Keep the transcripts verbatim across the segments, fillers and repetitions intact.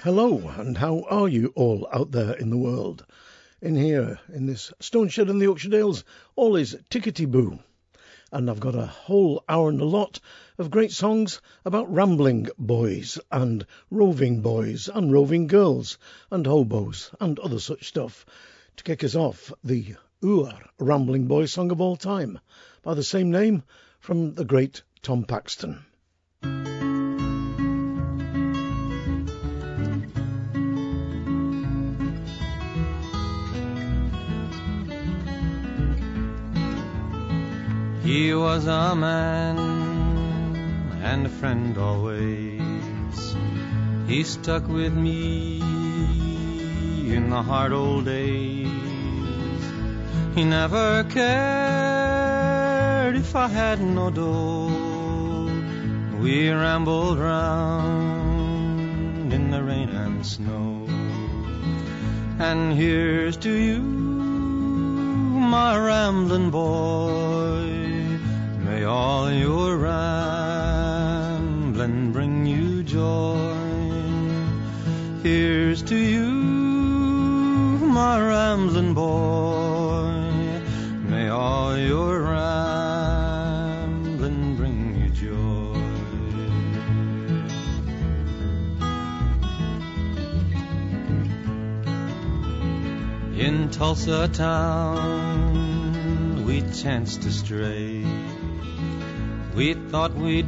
Hello, and how are you all out there in the world? In here, in this stone shed in the Yorkshire Dales, all is tickety-boo. And I've got a whole hour and a lot of great songs about rambling boys and roving boys and roving girls and hobos and other such stuff. To kick us off, the Ur Rambling Boy song of all time, by the same name, from the great Tom Paxton. He was a man and a friend always. He stuck with me in the hard old days. He never cared if I had no dough. We rambled round in the rain and snow. And here's to you, my rambling boy. May all your rambling bring you joy. Here's to you, my rambling boy. May all your rambling bring you joy. In Tulsa town we chanced to stray. We thought we'd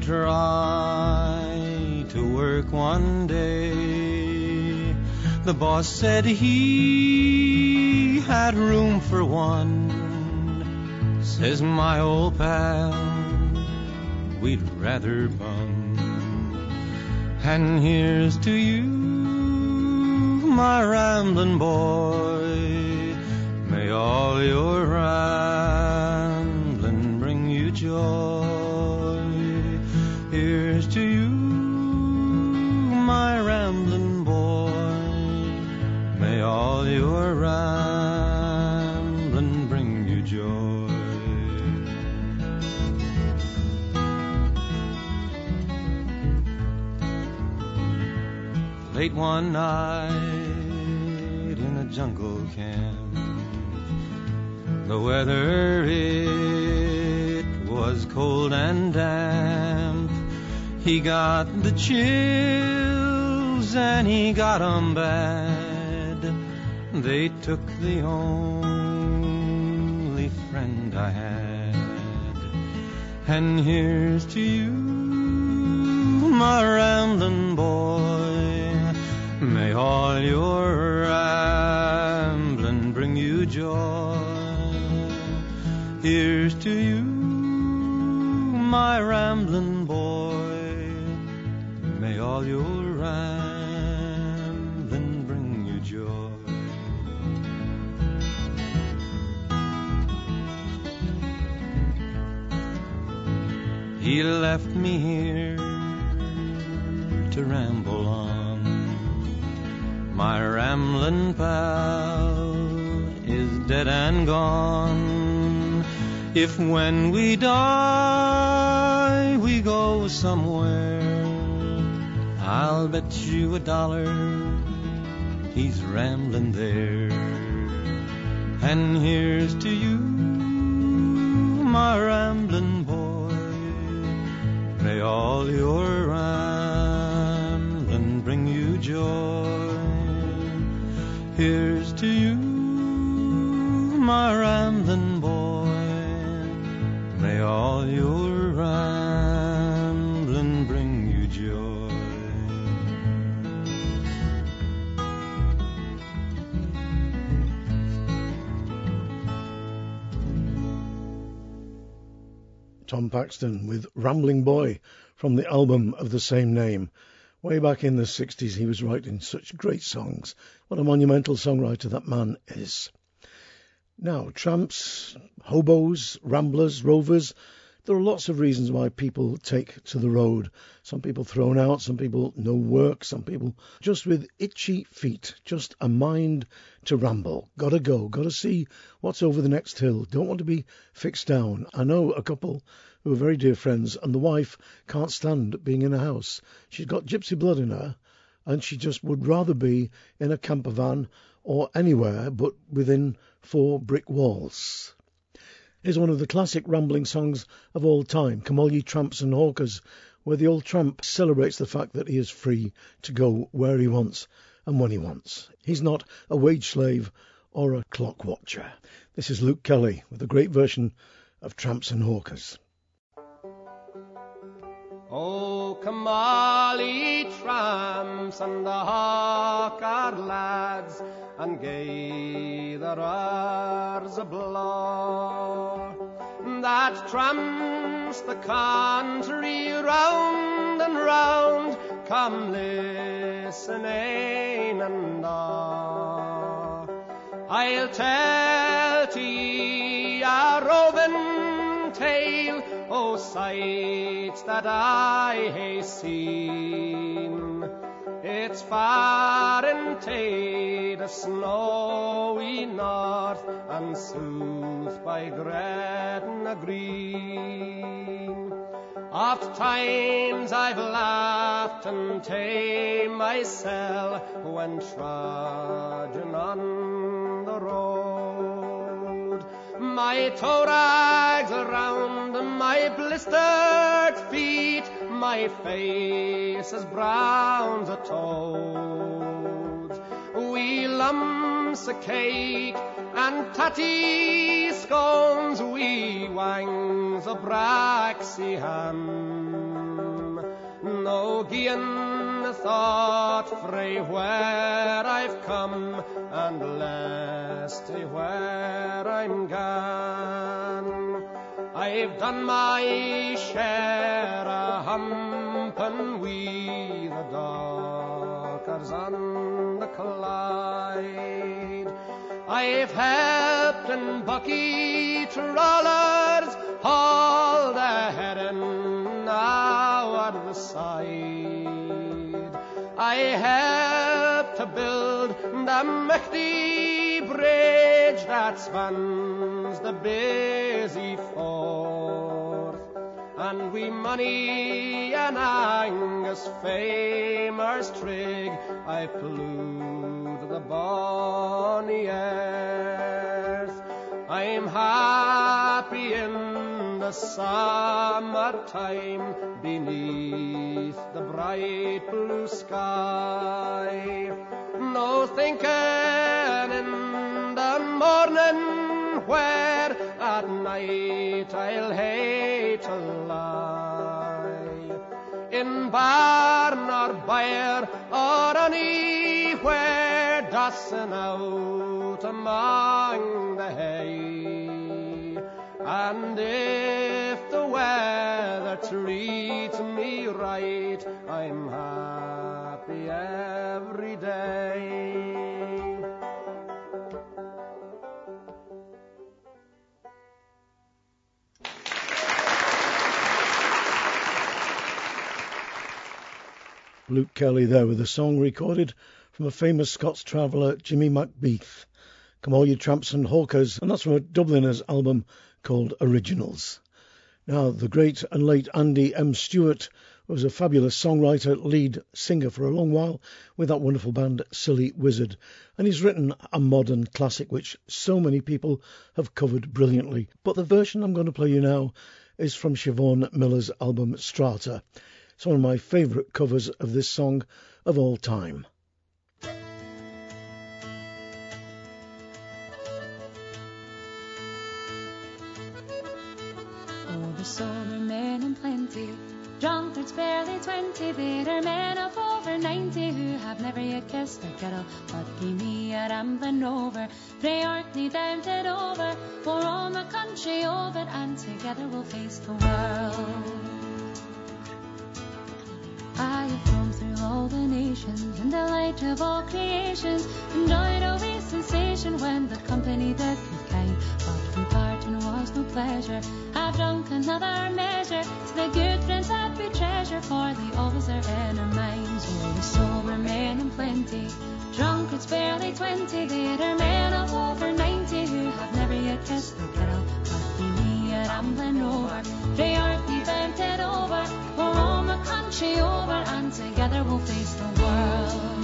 try to work one day. The boss said he had room for one. Says my old pal, we'd rather bum. And here's to you, my rambling boy. May all your rambling bring you joy. Here's to you, my rambling boy. May all your rambling bring you joy. Late one night in a jungle camp, the weather it was cold and damp. He got the chills and he got 'em bad. They took the only friend I had. And here's to you, my rambling boy. May all your rambling bring you joy. Here's to you, my rambling boy. May all your rambling bring you joy. He left me here to ramble on. My rambling pal is dead and gone. If when we die we go somewhere, I'll bet you a dollar he's rambling there. And here's to you, my rambling boy. May all your rambling bring you joy. Here's to you, my rambling boy. May all your rambling bring you joy. Tom Paxton with Rambling Boy from the album of the same name. Way back in the sixties he was writing such great songs. What a monumental songwriter that man is. Now, tramps, hobos, ramblers, rovers, there are lots of reasons why people take to the road. Some people thrown out, some people no work, some people just with itchy feet, just a mind to ramble. Gotta go, gotta see what's over the next hill. Don't want to be fixed down. I know a couple who are very dear friends, and the wife can't stand being in a house. She's got gypsy blood in her, and she just would rather be in a camper van or anywhere but within four brick walls. Here's one of the classic rambling songs of all time, Come All Ye Tramps and Hawkers, where the old tramp celebrates the fact that he is free to go where he wants and when he wants. He's not a wage slave or a clock watcher. This is Luke Kelly with a great version of Tramps and Hawkers. Oh, come all ye tramps and the hawker lads, and gae the roars a blaw, that tramps the country round and round, come listen ein and a. I'll tell to ye a roving tale o' sights that I hae seen. It's far and tae the snowy north, and south by Gretna Green. Oft times I've laughed and ta'e myself when trudging on the road. My toe rags around my blistered feet, my face as brown as a toad. Wee lumps of cake and tatty scones, wee wangs of braxy ham. No gien thought frae where I've come, and less to where I'm gone. I've done my share of humpin' wi' the dockers on the Clyde. I've helped in bucky trawlers haul the herring out of the side. I helped to build the michty bridge that spans the busy Forth, and we money and Angus famers trig I plewed the bonny earth. I'm happy in the summertime beneath the bright blue sky, no thinking in the morning where at night I'll hae to lie, in barn or byre or anywhere, dossing out among the hay. And if the weather treats me right, I'm happy every day. Luke Kelly there with a song recorded from a famous Scots traveller, Jimmy Macbeath. Come All Ye Tramps and Hawkers, and that's from a Dubliner's album called Originals. Now, the great and late Andy M. Stewart was a fabulous songwriter, lead singer for a long while with that wonderful band Silly Wizard, and he's written a modern classic which so many people have covered brilliantly. But the version I'm going to play you now is from Siobhan Miller's album Strata. It's one of my favourite covers of this song of all time. Oh, the sober men in plenty, drunkards barely twenty, there are men of over ninety who have never yet kissed their kettle, but gie me a rambling over, frae Orkney down to Dover, for all my country over, and together we'll face the world. I have roamed through all the nations in the light of all creations, enjoyed a wee sensation when the company did good kind, but from parting was no pleasure. I've drunk another measure to the good friends that we treasure, for they always are in our minds. Oh, the sober men in plenty, drunkards barely twenty, there are men of over ninety who have never yet kissed their kettle, but be me a rambling over, frae Orkney bound it over, for all my country country over, and together we'll face the world.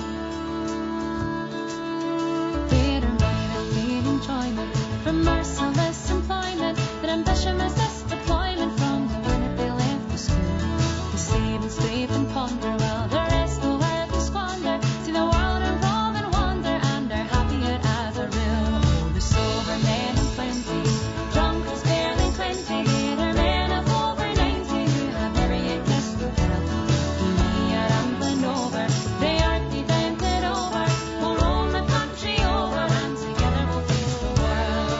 Bitter money that need enjoyment from merciless employment, that ambition resists deployment from the minute they left the school. They save and scrape and ponder while the rest go out and squander. See the world revolve and wander and are happier as a rule. Oh, the sober men of plenty, drunkards barely twenty, bitter men of over ninety who have never yet kissed the girl. We are rambling over, they aren't be tempted over. We'll roam the country over and together we'll face the world.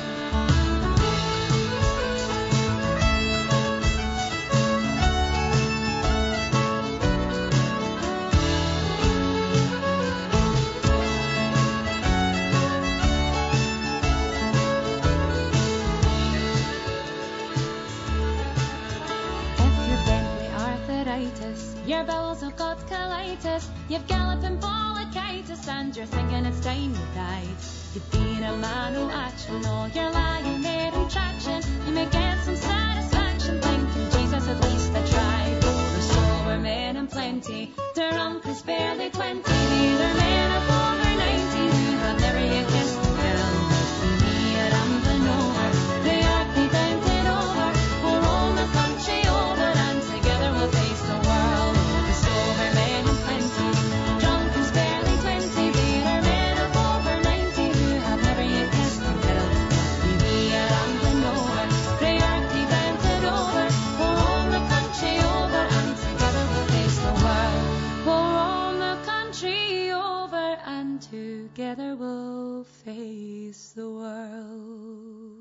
If you're bent with arthritis, your bowels have got colitis, you've galloping bronchitis, and you're thinking it's time you died. You've been a man of action, all your lying there in traction. You may get some satisfaction thinking Jesus, at least I tried. The sober men and plenty, drunkards barely twenty, these are men of over ninety who have never yet kissed a girl. We are rambling over, they aren't be tempted over. We'll roam the country over and together we'll face the world. The sober men and plenty, drunkards barely twenty, bitter men of over ninety who have never yet kissed a girl. We are rambling over, they aren't be tempted over. We'll roam the country over and together we'll face the world. We'll roam the country over and together we'll face the world.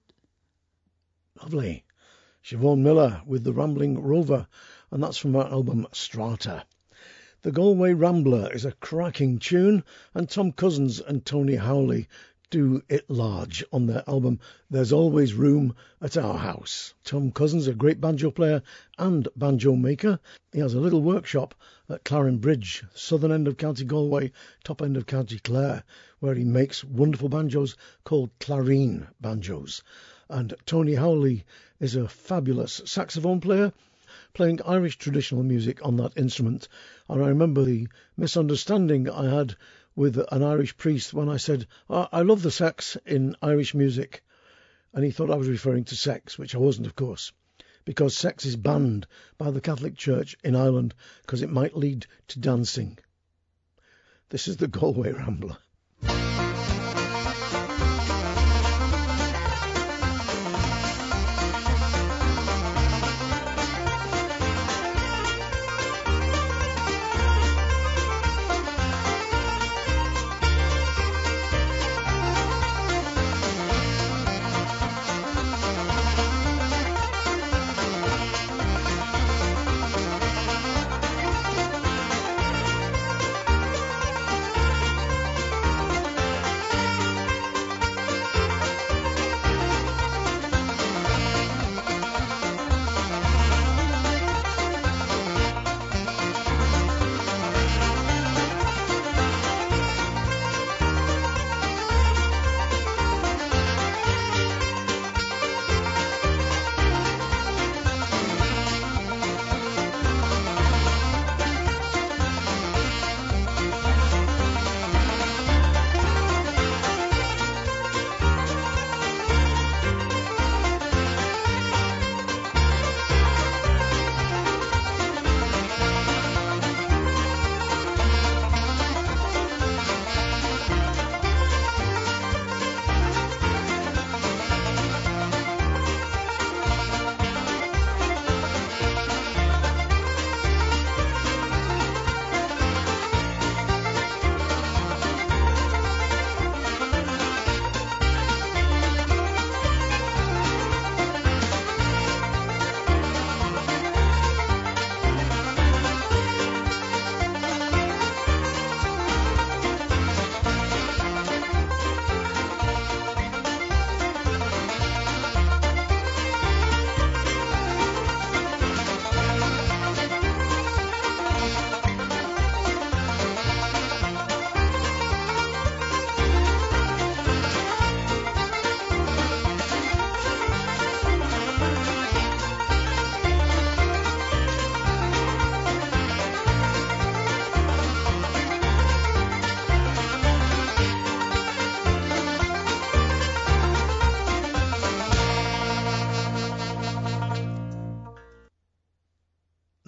Lovely. Siobhan Miller with The Rambling Rover, and that's from her album Strata. The Galway Rambler is a cracking tune, and Tom Cousins and Tony Howley do it large on their album There's Always Room at Our House. Tom Cousins, a great banjo player and banjo maker. He has a little workshop at Claren Bridge, southern end of County Galway, top end of County Clare, where he makes wonderful banjos called clarine banjos. And Tony Howley is a fabulous saxophone player, playing Irish traditional music on that instrument. And I remember the misunderstanding I had with an Irish priest when I said, oh, I love the sax in Irish music. And he thought I was referring to sex, which I wasn't, of course, because sex is banned by the Catholic Church in Ireland because it might lead to dancing. This is the Galway Rambler. We'll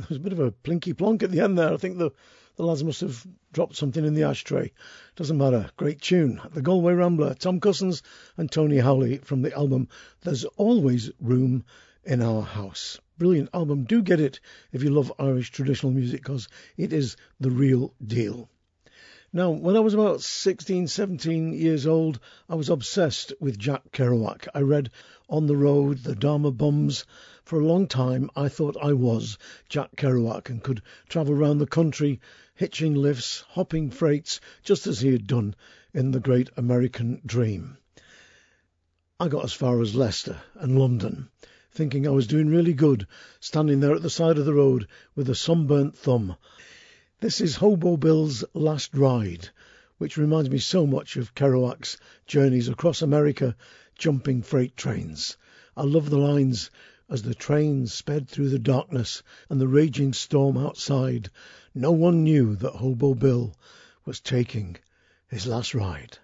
there was a bit of a plinky plonk at the end there. I think the, the lads must have dropped something in the ashtray. Doesn't matter. Great tune. The Galway Rambler, Tom Cousins and Tony Howley from the album There's Always Room in Our House. Brilliant album. Do get it if you love Irish traditional music, because it is the real deal. Now, when I was about sixteen, seventeen years old, I was obsessed with Jack Kerouac. I read On the Road, The Dharma Bums. For a long time, I thought I was Jack Kerouac and could travel around the country, hitching lifts, hopping freights, just as he had done in The Great American Dream. I got as far as Leicester and London, thinking I was doing really good, standing there at the side of the road with a sunburnt thumb. This is Hobo Bill's Last Ride, which reminds me so much of Kerouac's journeys across America, jumping freight trains. I love the lines, as the train sped through the darkness and the raging storm outside. No one knew that Hobo Bill was taking his last ride.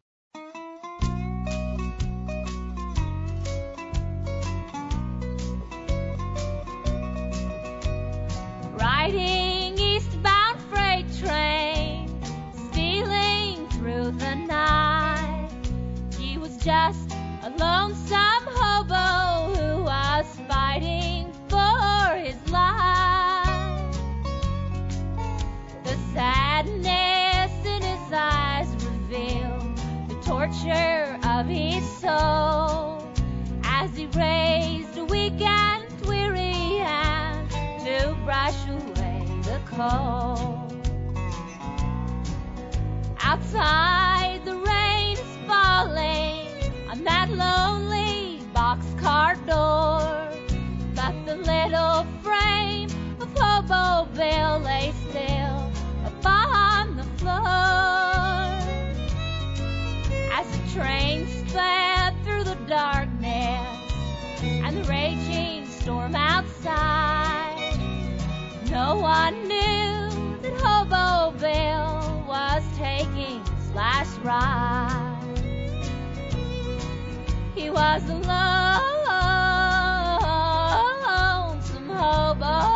Riding eastbound freight train, stealing through the night. He was just a lonesome hobo who was fighting for his life. The sadness in his eyes revealed the torture of his soul as he raised a weak and weary hand to brush away the cold. Outside the rain is falling on that lonely boxcar door, but the little frame of Hobo Bill lay still upon the floor. As the train sped through the darkness and the raging storm outside, no one knew that Hobo Bill was taking his last ride. He was a lonesome hobo.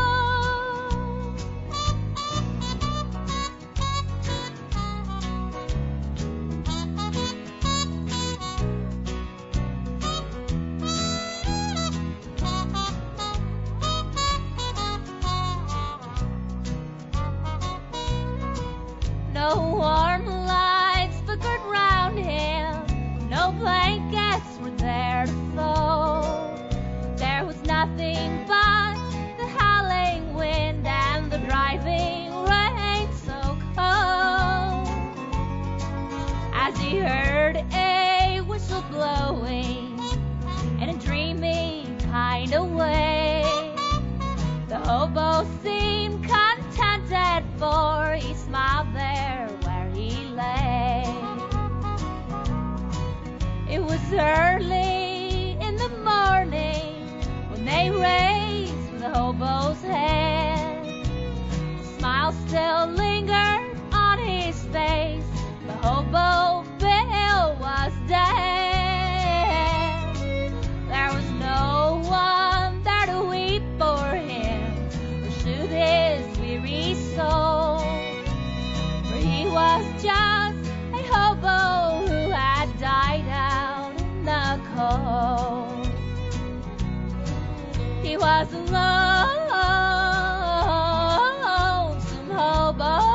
No warm lights flickered round him, no blankets were there to fold. There was nothing but the howling wind and the driving rain so cold. As he heard a whistle blowing in a dreamy kind of way, the hobo seemed contented, for he smiled there where he lay. It was early in the morning when they raised the hobo's head. The smile still lingered on his face. The hobo Bill was dead. There was no one there to weep for him or soothe his weary soul, for he was just a hobo who had died out in the cold. He was a lonesome hobo.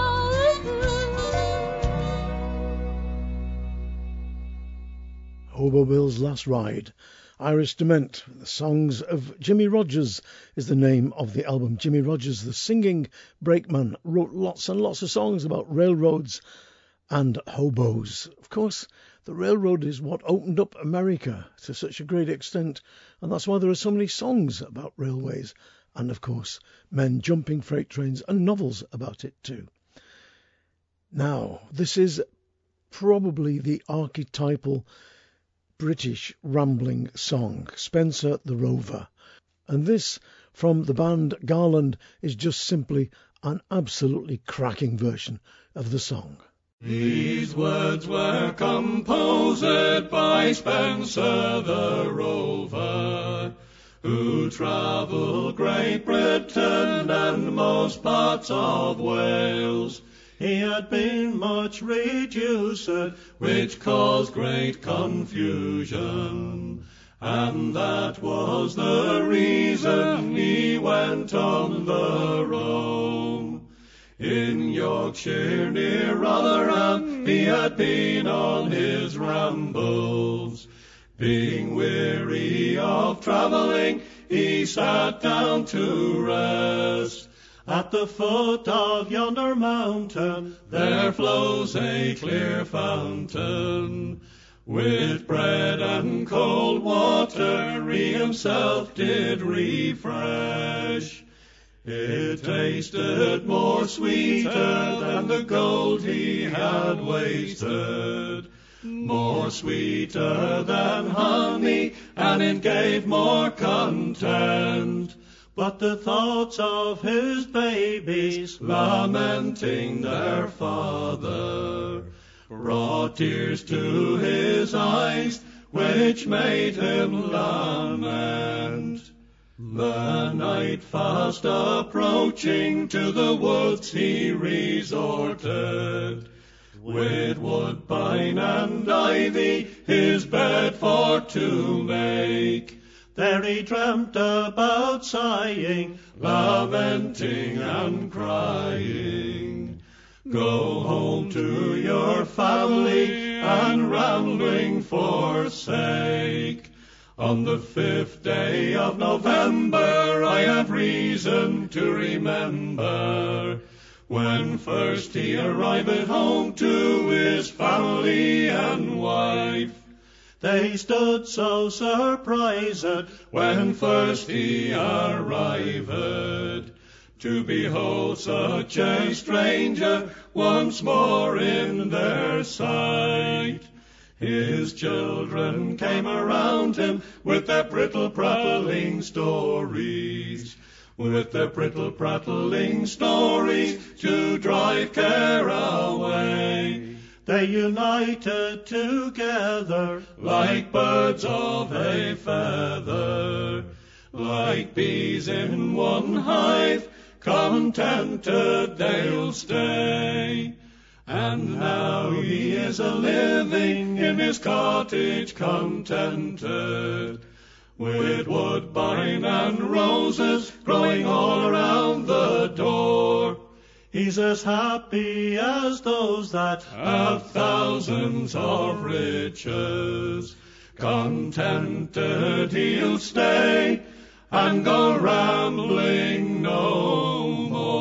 Hobo Bill's Last Ride. Iris Dement, The Songs of Jimmy Rogers is the name of the album. Jimmy Rogers, the singing brakeman, wrote lots and lots of songs about railroads and hobos. Of course, the railroad is what opened up America to such a great extent, and that's why there are so many songs about railways, and of course, men jumping freight trains and novels about it too. Now, this is probably the archetypal British rambling song, Spencer the Rover. And this, from the band Garland, is just simply an absolutely cracking version of the song. These words were composed by Spencer the Rover, who travelled Great Britain and most parts of Wales. He had been much reduced, which caused great confusion, and that was the reason he went on the roam. In Yorkshire near Rotherham he had been on his rambles. Being weary of travelling, he sat down to rest. At the foot of yonder mountain there flows a clear fountain. With bread and cold water he himself did refresh. It tasted more sweeter than the gold he had wasted, more sweeter than honey, and it gave more content. But the thoughts of his babies, lamenting their father, brought tears to his eyes, which made him lament. The night fast approaching, to the woods he resorted, with woodbine and ivy his bed for to make. There he dreamt about sighing, lamenting and crying. Go home to your family and rambling forsake. On the fifth day of November I have reason to remember, when first he arrived at home to his family and wife. They stood so surprised when first he arrived, to behold such a stranger once more in their sight. His children came around him with their brittle prattling stories, with their brittle prattling stories to drive care away. They united together like birds of a feather, like bees in one hive, contented they'll stay. And now he is a-living in his cottage contented, with woodbine and roses growing all around the door. He's as happy as those that have thousands of riches. Contented he'll stay and go rambling no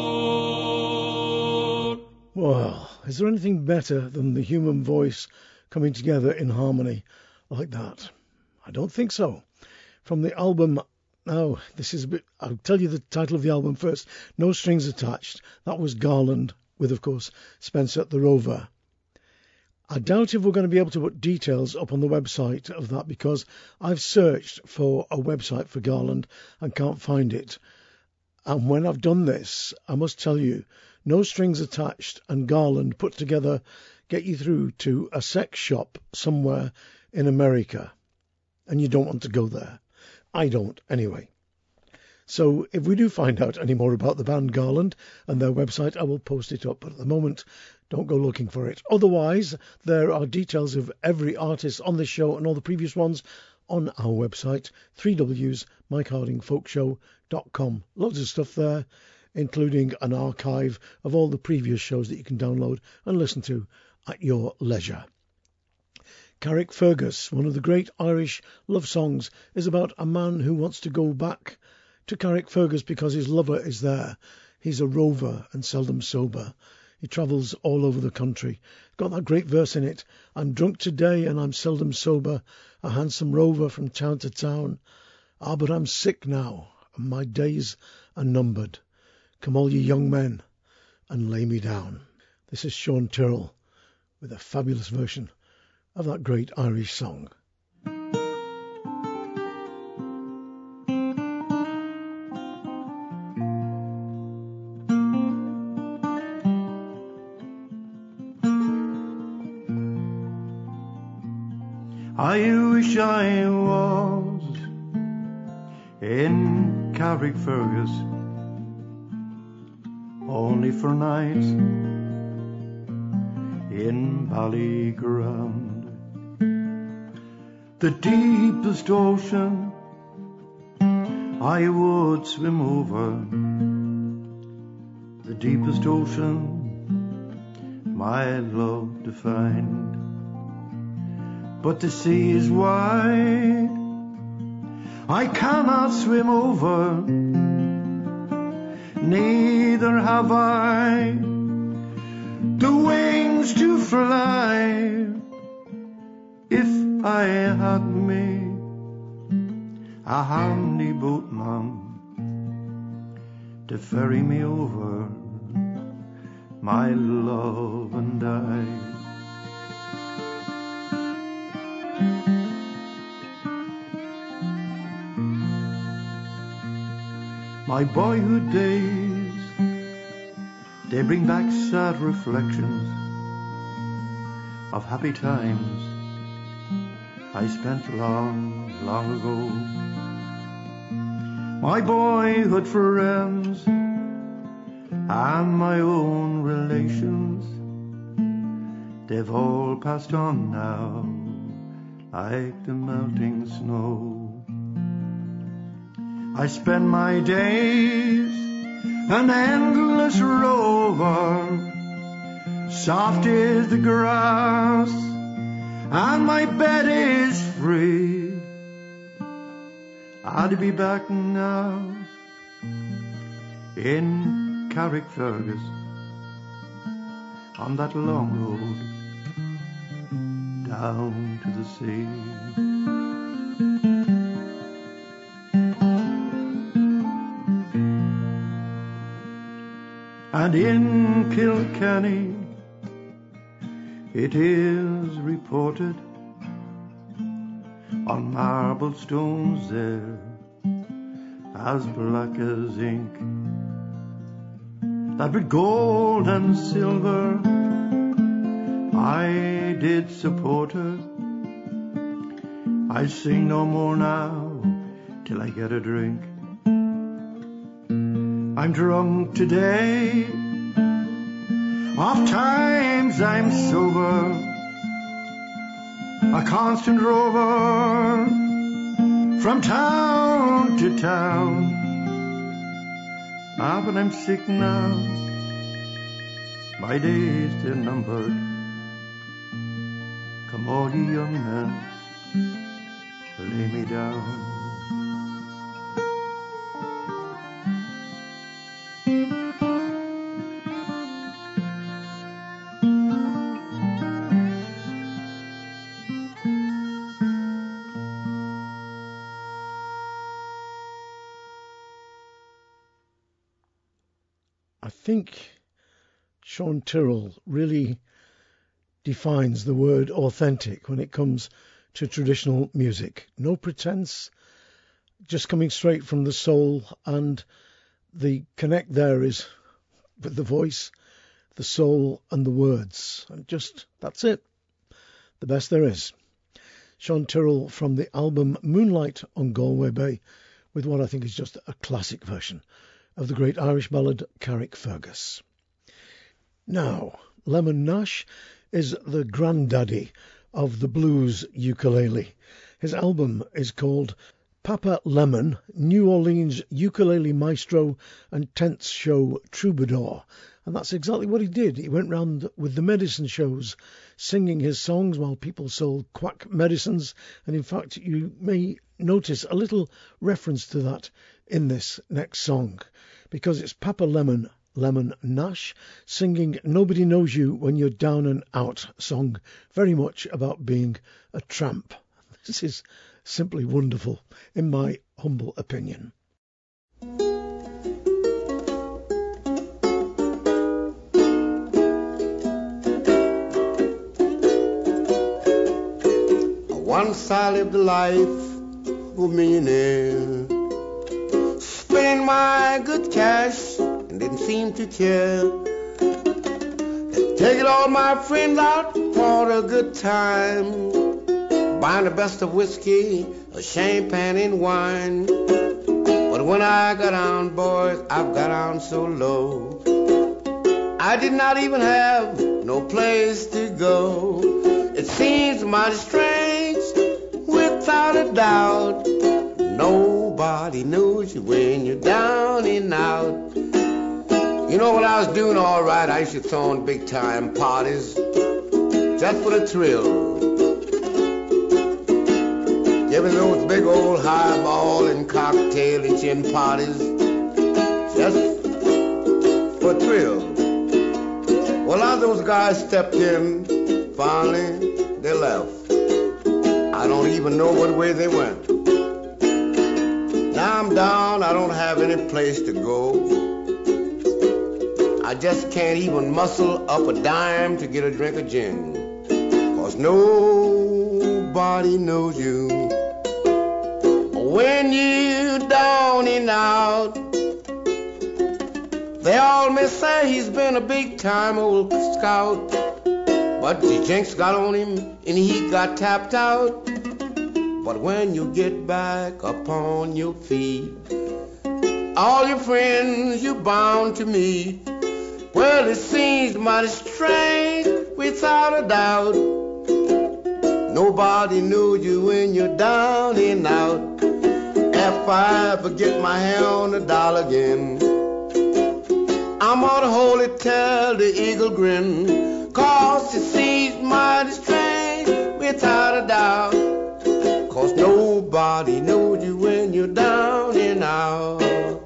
more. Well, is there anything better than the human voice coming together in harmony like that? I don't think so. From the album, now this is a bit, I'll tell you the title of the album first. No Strings Attached. That was Garland with, of course, Spencer the Rover. I doubt if we're going to be able to put details up on the website of that, because I've searched for a website for Garland and can't find it. And when I've done this, I must tell you, No Strings Attached and Garland put together get you through to a sex shop somewhere in America. And you don't want to go there. I don't, anyway. So if we do find out any more about the band Garland and their website, I will post it up. But at the moment, don't go looking for it. Otherwise, there are details of every artist on this show and all the previous ones on our website, three w s mike harding folk show dot com. Loads of stuff there, including an archive of all the previous shows that you can download and listen to at your leisure. Carrickfergus, one of the great Irish love songs, is about a man who wants to go back to Carrickfergus because his lover is there. He's a rover and seldom sober. He travels all over the country. Got that great verse in it. I'm drunk today and I'm seldom sober, a handsome rover from town to town. Ah, but I'm sick now, and my days are numbered. Come all you young men and lay me down. This is Sean Tyrrell with a fabulous version of that great Irish song. I wish I was in Carrickfergus, only for nights in Ballyground. The deepest ocean I would swim over, the deepest ocean my love to find. But the sea is wide, I cannot swim over, neither have I the wings to fly. If I had me a handy boatman to ferry me over, my love and I. My boyhood days, they bring back sad reflections of happy times I spent long, long ago. My boyhood friends and my own relations, they've all passed on now like the melting snow. I spend my days an endless rover, soft is the grass and my bed is free. I'd be back now in Carrickfergus on that long road down to the sea. And in Kilkenny it is reported on marble stones there as black as ink, that with gold and silver I did support her. I sing no more now till I get a drink. I'm drunk today, oft times I'm sober, a constant rover from town to town. Ah, but I'm sick now, my days they're numbered. Come all ye young men, lay me down. I think Sean Tyrrell really defines the word authentic when it comes to traditional music. No pretense, just coming straight from the soul, and the connect there is with the voice, the soul and the words, and just that's it, the best there is. Sean Tyrrell from the album Moonlight on Galway Bay, with what I think is just a classic version of the great Irish ballad Carrickfergus. Now, Lemon Nash is the granddaddy of the blues ukulele. His album is called Papa Lemon, New Orleans Ukulele Maestro and Tenth Show Troubadour. And that's exactly what he did. He went round with the medicine shows, singing his songs while people sold quack medicines. And in fact, you may notice a little reference to that in this next song, because it's Papa Lemon, Lemon Nash, singing Nobody Knows You When You're Down and Out song, very much about being a tramp. This is simply wonderful, in my humble opinion. Once I lived a life of a millionaire, spending my good cash and didn't seem to care. Taking all my friends out for a good time, buying the best of whiskey, a champagne and wine. when I got down, boys, I've got down so low. I did not even have no place to go. It seems mighty strange, without a doubt. Nobody knows you when you're down and out. You know what I was doing all right? I used to throw in big time parties just for the thrill. Giving those big old highball and cocktail and gin parties just for thrill. Well, now those guys stepped in, finally they left. I don't even know what way they went. Now I'm down, I don't have any place to go. I just can't even muscle up a dime to get a drink of gin. Cause nobody knows you when you down and out. They all may say he's been a big time old scout, but the jinx got on him and he got tapped out. But when you get back upon your feet, all your friends you're bound to meet. Well, it seems mighty strange, without a doubt. Nobody knows you when you're down and out. If I ever get my hand on the dollar again, I'm gonna hold it till the eagle grin. Cause it seems mighty strange, without a doubt. Cause nobody knows you when you're down and out.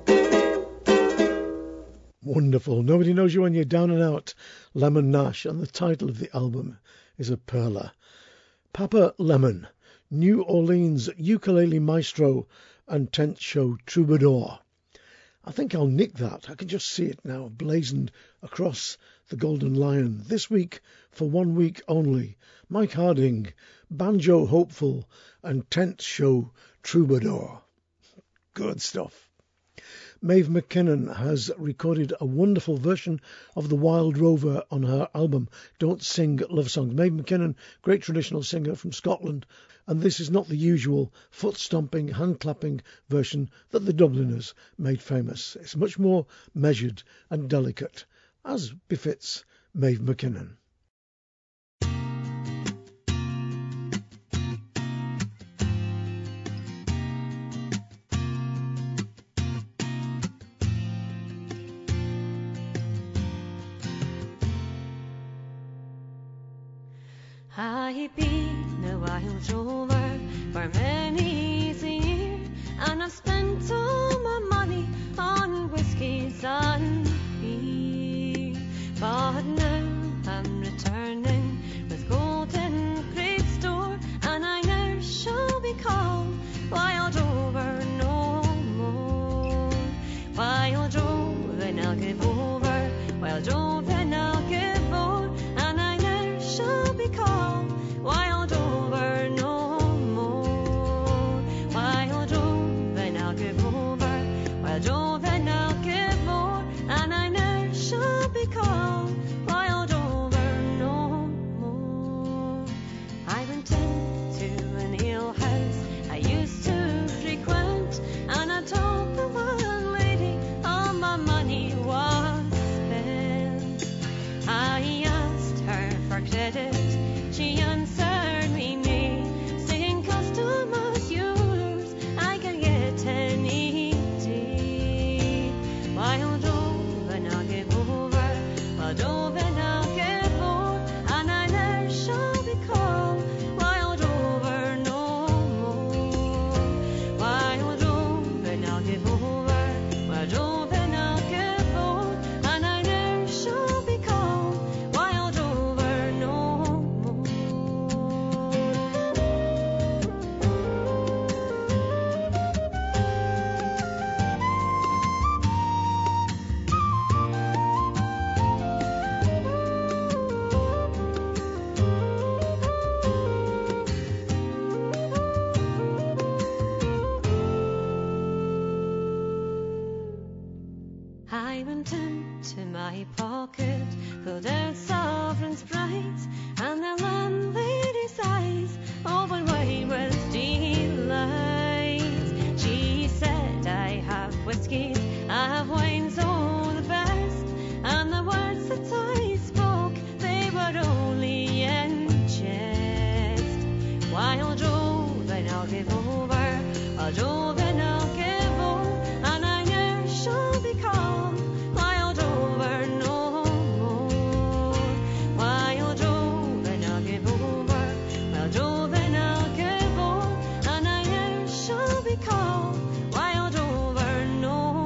Wonderful. Nobody Knows You When You're Down and Out. Lemon Nash, and the title of the album is a perler. Papa Lemon, New Orleans ukulele maestro and tent show troubadour. I think I'll nick that. I can just see it now, blazoned across the Golden Lion. This week, for one week only, Mike Harding, banjo hopeful and tent show troubadour. Good stuff. Maeve McKinnon has recorded a wonderful version of The Wild Rover on her album Don't Sing Love Songs. Maeve McKinnon, great traditional singer from Scotland, and this is not the usual foot-stomping, hand-clapping version that the Dubliners made famous. It's much more measured and delicate, as befits Maeve McKinnon. I've been a wild rover for many a year, and I've spent all my money on whiskies and beer. But now I'm returning with gold in great store, and I ne'er shall be called wild rover no more. Wild roving I'll give over, wild roving I'll give o'er, and I ne'er shall be called wild over no more. Wild roving I'll give over, wild roving I'll give o'er, and I ne'er shall be called wild over no more. I went into an ale house I used to frequent, and I told the one lady all my money was spent. I asked her for credit, she answered me nay, saying customers yours I can get any day. Wild roving I'll give over, wild roving I'll give o'er, and I ne'er shall be called wild rover no more. Wild roving I'll give over, wild roving I'll give o'er, and I ne'er shall be called wild rover no more. I went into my pocket, pulled out sovereigns bright, and the landlady's eyes opened wide with delight. She said, I have whiskies, I have wines, oh the best, and the words that I spoke, they were only in jest. While droving I'll give over, while droving I'll give over, and I ne'er shall be calm, while drover no more. While droving I'll give over, while droving I'll give over, and I ne'er shall be calm, while drover no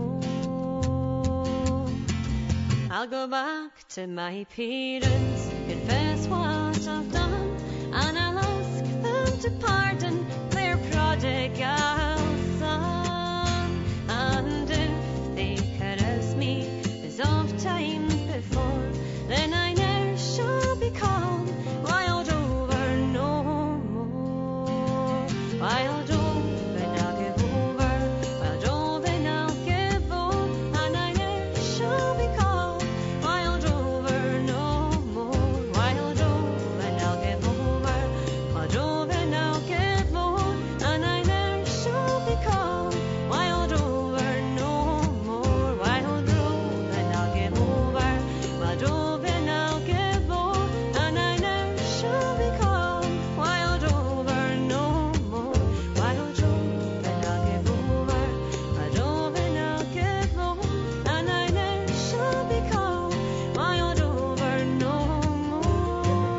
more. I'll go back to my parents, confess what I've done, and I'll ask them to pardon their prodigal son. And if they caress me as oft times before, then I ne'er shall be calm, wild over no more. Wild over and I'll give over, wild over and I'll give over, and I ne'er shall be calm, wild over no more. Wild over and I'll give over, wild over and I'll give over, and I ne'er shall be calm, wild over no more. Wild over and I'll give over, wild over and I'll give over, and I ne'er shall be calm, wild over no more. Wild over and I'll give over, wild over and I'll give over, and I ne'er shall be calm, wild over no more.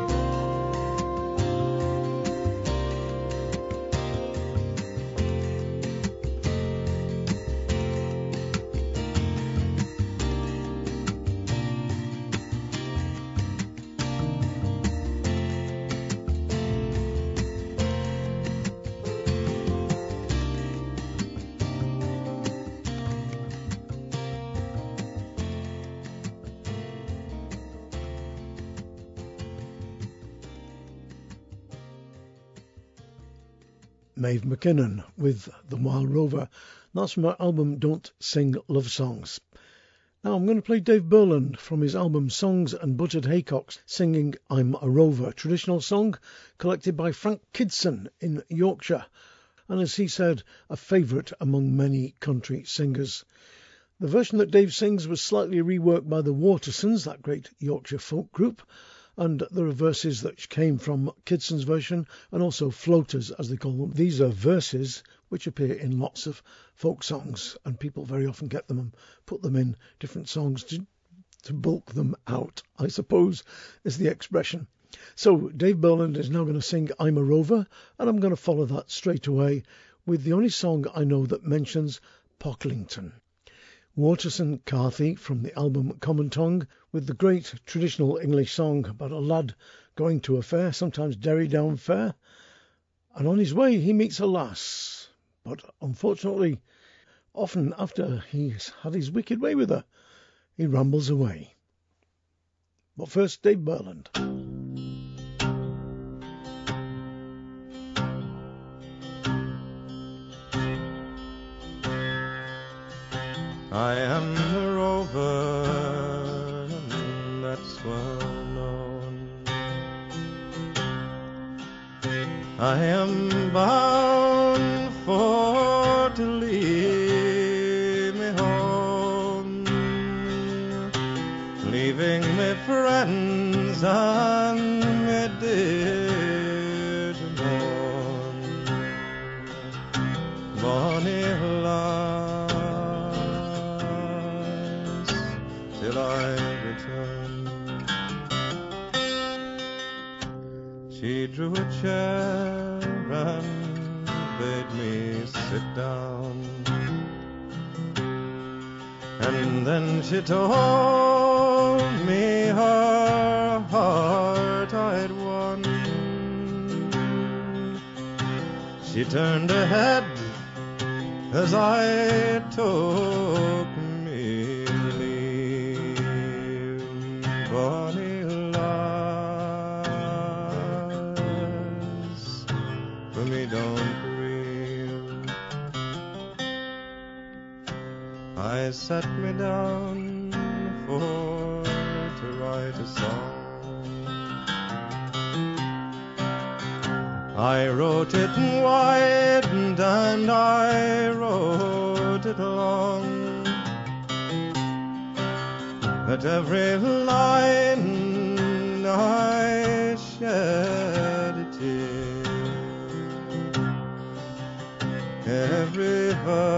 Maeve McKinnon with The Wild Rover. That's from her album Don't Sing Love Songs. Now I'm going to play Dave Burland from his album Songs and Buttered Haycocks singing I'm a Rover, traditional song collected by Frank Kidson in Yorkshire, and as he said, a favourite among many country singers. The version that Dave sings was slightly reworked by the Watersons, that great Yorkshire folk group, and there are verses that came from Kidson's version and also floaters, as they call them. These are verses which appear in lots of folk songs, and people very often get them and put them in different songs to, to bulk them out, I suppose is the expression. So Dave Burland is now going to sing I'm a Rover, and I'm going to follow that straight away with the only song I know that mentions Pocklington. Waterson Carthy from the album Common Tongue, with the great traditional English song about a lad going to a fair, sometimes Derry Down Fair, and on his way he meets a lass, but unfortunately, often after he's had his wicked way with her, he rambles away. But first, Dave Burland. I am the rover, that's well known. I am bound for to leave me home, leaving me friends and me dear to mourn. Bonnie lies till I return. She drew a chair and bade me sit down, and then she told me her heart I'd won. She turned her head as I took me leave. Bonnie lies, for me don't grieve. I sat me down for to write a song. I wrote it in white and I wrote it long. At every line I shed a tear, every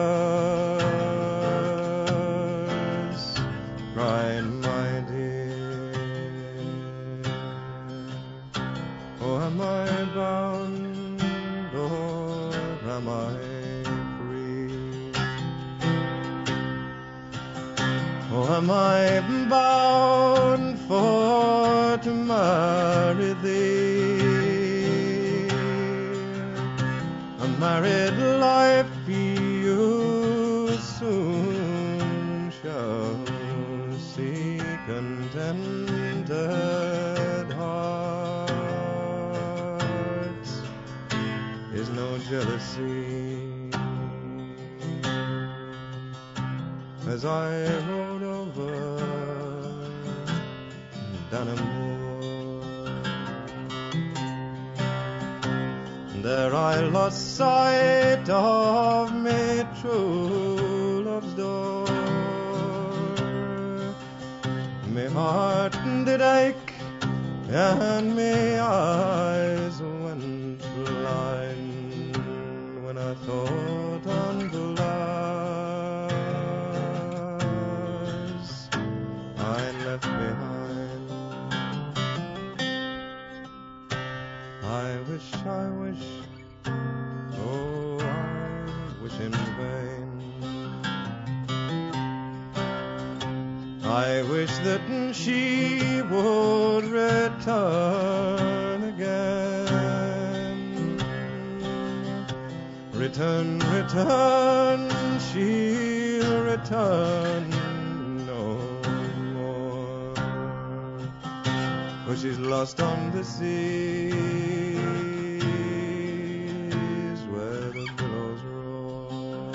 verse cried, my dear. Oh, am I bound or am I free? Oh, am I bound for to marry thee? A married life you soon shall see. Contented hearts is no jealousy. As I rode over Dannemore, there I lost sight of me true love's door. Me heart did ache and me eyes went blind when I thought on the lives I left behind. I wish, I wish, oh, I wish in vain. I wish that she would return again. Return, return, she'll return no more. For she's lost on the seas where the billows roar.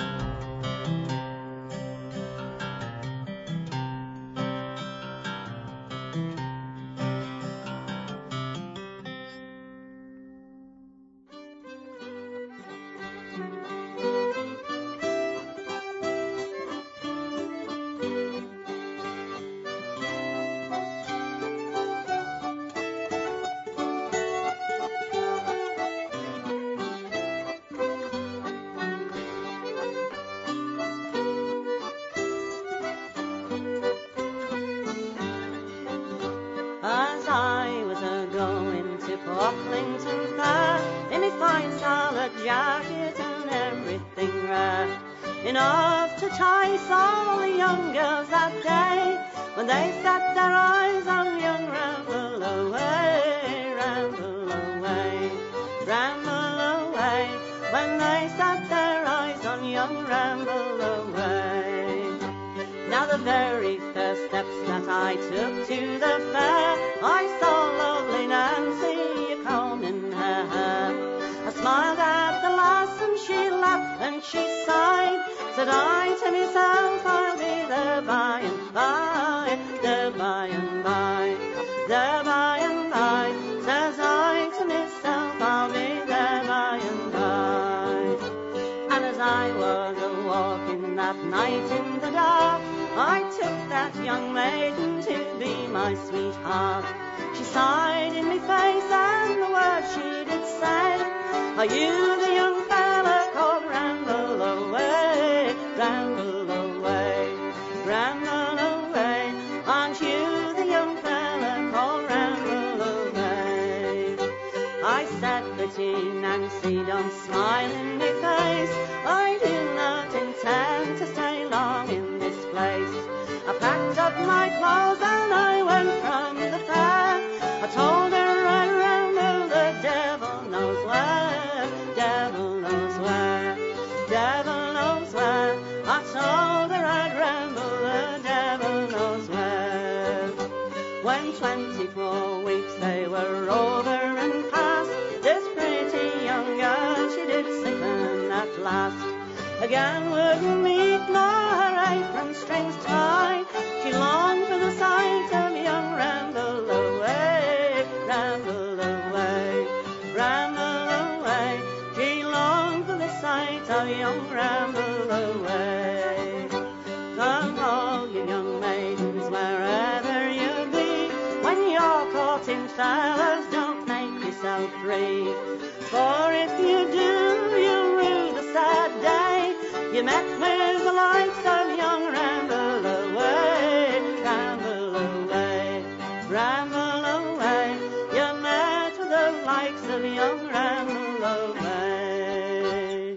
As I was a going to Pocklington Fair, in me fine scarlet jacket and everything rare, enough to entice all the young girls that day, when they set their eyes on young Ramble Away, Ramble Away, Ramble Away, when they set their eyes on young Ramble Away. Now the very first steps that I took to the fair, I saw lovely Nancy combing her hair. I smiled at the lass and she laughed and she sighed. Said I to myself, I'll be there by and by, there by and by, there by and by. Says I to myself, I'll be there by and by. And as I was a-walking that night in the dark, I took that young maiden to be my sweetheart. She sighed in me face and the words she did say, are you the young fella called Ramble Away, Ramble Away, Ramble Away? Aren't you the young fella called Ramble Away? I said, pretty Nancy, don't smile in me face, I do not intend to stay long in this place. I packed up my clothes and I went from the fair. I told her I'd ramble the devil knows where, devil knows where, devil knows where. I told her I'd ramble the devil knows where. When twenty-four weeks they were over and past, this pretty young girl, she did sicken at last. Again wouldn't meet nor her apron strings tied. She longed for the sight of young Ramble Away, Ramble Away, Ramble Away. She longed for the sight of young Ramble Away. you met with the likes of young Ramble Away, Ramble Away, Ramble Away. You met with the likes of young Ramble Away.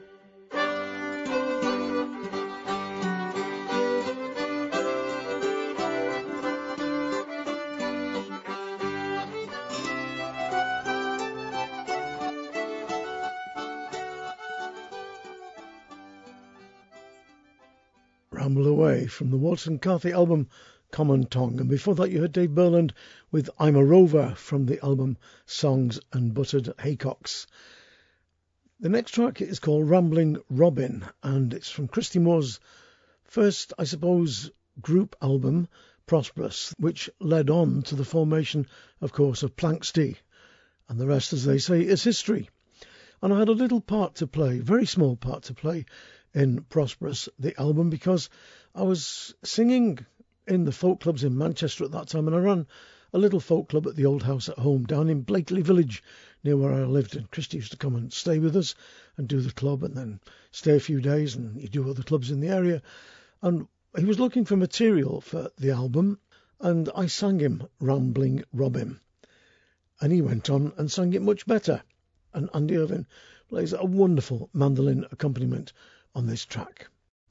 Ramble Away from the Walton Carthy album Common Tongue, and before that you heard Dave Burland with I'm a Rover from the album Songs and Buttered Haycocks. The next track is called Rambling Robin, and it's from Christy Moore's first, I suppose, group album Prosperous, which led on to the formation, of course, of Planxty, and the rest, as they say, is history. And I had a little part to play, very small part to play in Prosperous, the album, because I was singing in the folk clubs in Manchester at that time, and I ran a little folk club at the old house at home down in Blakely Village near where I lived, and Christy used to come and stay with us and do the club and then stay a few days, and he'd do other clubs in the area. And he was looking for material for the album, and I sang him Rambling Robin, and he went on and sang it much better. And Andy Irvine plays a wonderful mandolin accompaniment on this track.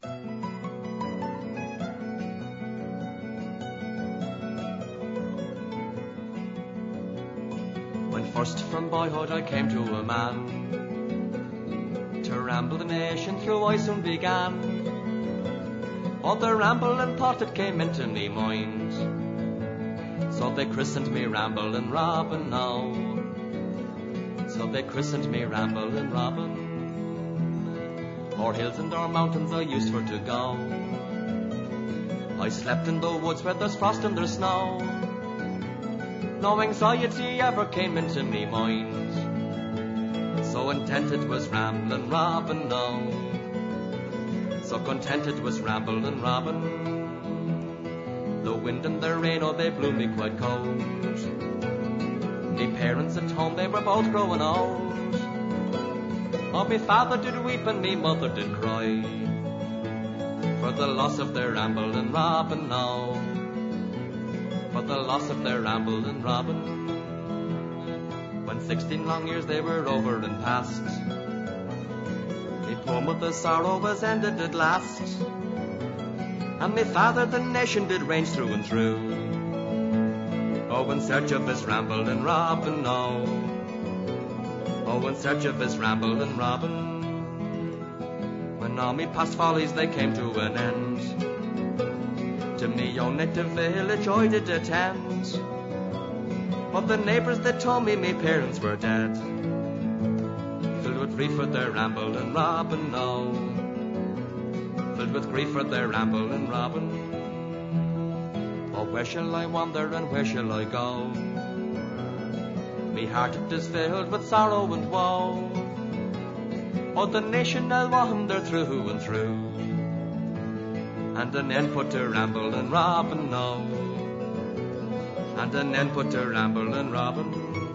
When first from boyhood I came to a man to ramble the nation through, I soon began. All the rambling thought that came into me mind, so they christened me Ramblin' Robin now. So they christened me Ramblin' Robin. O'er hills and o'er mountains I used for to go. I slept in the woods where there's frost and there's snow. No anxiety ever came into me mind, so contented was Ramblin' Robin now. So contented was Ramblin' Robin. The wind and the rain, oh, they blew me quite cold. Me parents at home, they were both growing old. Oh, me father did weep and me mother did cry for the loss of their Ramblin' Robin now. For the loss of their Ramblin' Robin. When sixteen long years they were over and past, me poor mother's sorrow was ended at last, and me father the nation did range through and through, oh, in search of his Ramblin' Robin now. Oh, in search of his Ramblin' Robin. When all me past follies they came to an end, to me own native village I did attend, but the neighbours they told me me parents were dead, filled with grief for their Ramblin' Robin now. Filled with grief for their Ramblin' Robin. Oh, where shall I wander and where shall I go? Me heart it is filled with sorrow and woe. Oh, the nation I'll wander through and through, and an end put to Ramblin' Robin now. And an end put to Ramblin' Robin.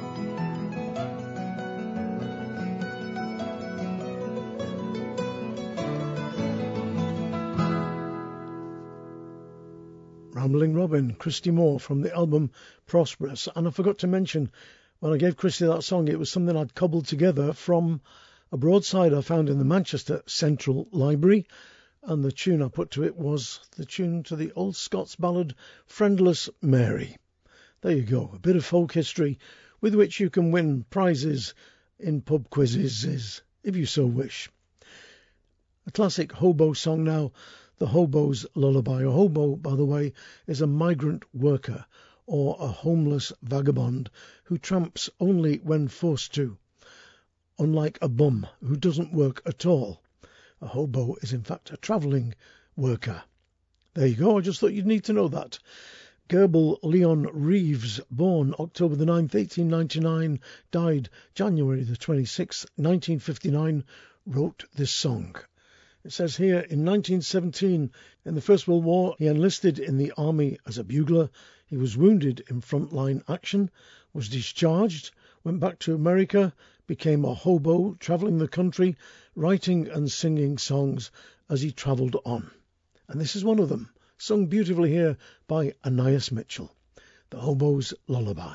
Rambling Robin, Christy Moore from the album Prosperous. And I forgot to mention, when I gave Christy that song, it was something I'd cobbled together from a broadside I found in the Manchester Central Library, and the tune I put to it was the tune to the old Scots ballad Friendless Mary. There you go, a bit of folk history with which you can win prizes in pub quizzes, if you so wish. A classic hobo song now, The Hobo's Lullaby. A hobo, by the way, is a migrant worker or a homeless vagabond who tramps only when forced to, unlike a bum who doesn't work at all. A hobo is in fact a travelling worker. There you go, I just thought you'd need to know that. Gerbil Leon Reeves, born October the ninth, eighteen ninety-nine, died January the twenty-sixth, nineteen fifty-nine, wrote this song. It says here, in nineteen seventeen, in the First World War, he enlisted in the army as a bugler. He was wounded in frontline action, was discharged, went back to America, became a hobo, travelling the country, writing and singing songs as he travelled on. And this is one of them, sung beautifully here by Anais Mitchell, The Hobo's Lullaby.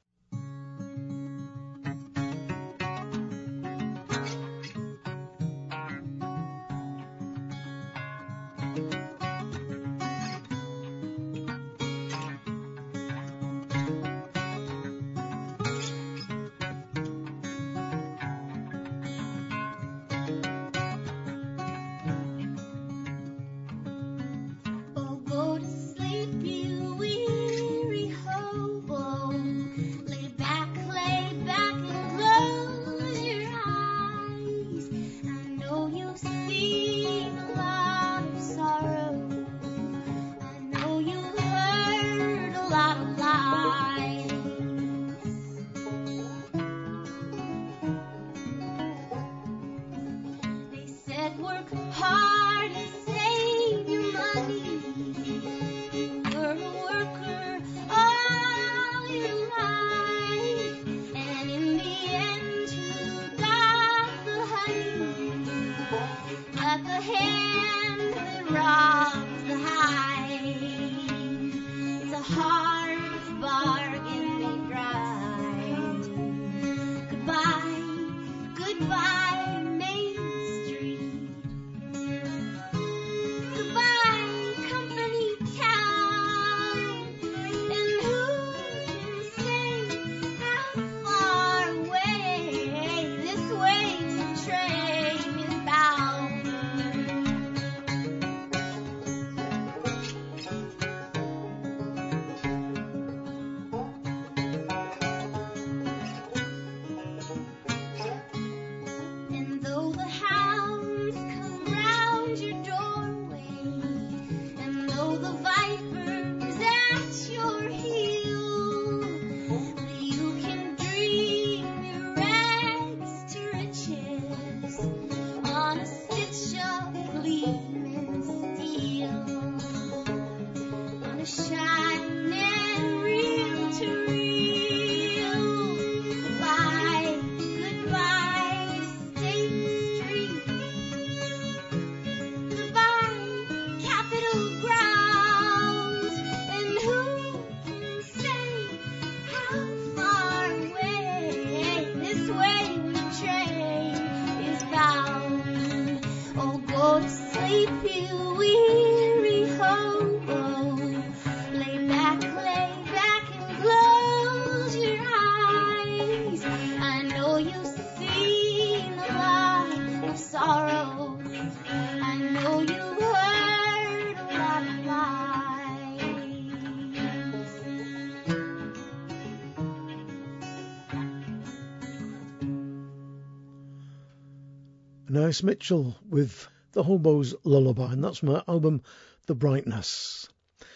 Anais Mitchell with The Hobo's Lullaby, and that's from her album The Brightness.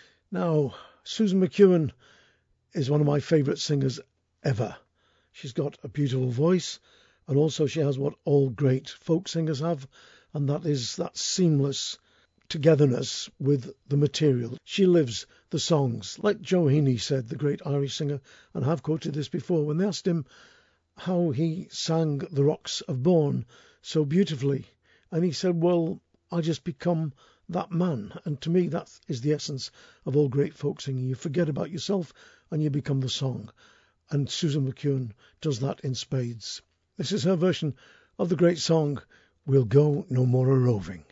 Now, Susan McEwen is one of my favourite singers ever. She's got a beautiful voice, and also she has what all great folk singers have, and that is that seamless togetherness with the material. She lives the songs. Like Joe Heaney said, the great Irish singer, and I have quoted this before, when they asked him how he sang The Rocks of Bourne so beautifully, and he said, well, I just become that man. And to me, that is the essence of all great folk singing. You forget about yourself and you become the song, and Susan McEwen does that in spades. This is her version of the great song We'll Go No More a Roving.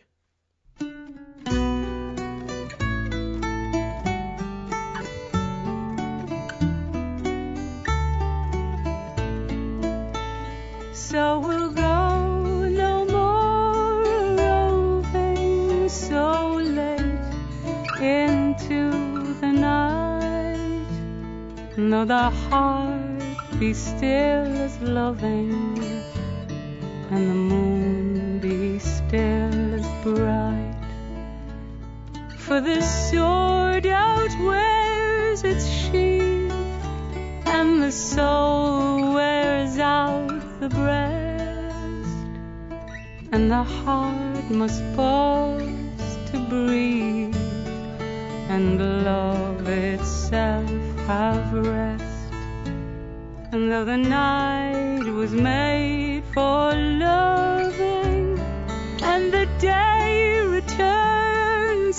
So we'll go no more roving so late into the night, though the heart be still as loving and the moon be still as bright. For the sword outwears its sheath, and the soul wears out the breast, and the heart must pause to breathe, and love itself have rest. And though the night was made for loving, and the day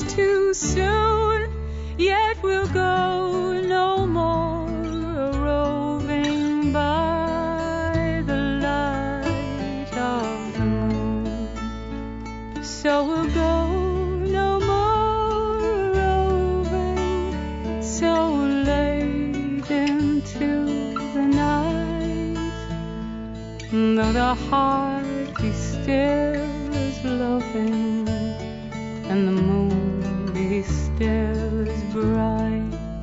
returns too soon, yet we'll go no more roving by the light of the moon. So we'll go no more roving so late into the night, though the heart be still as loving and the moon be still as bright.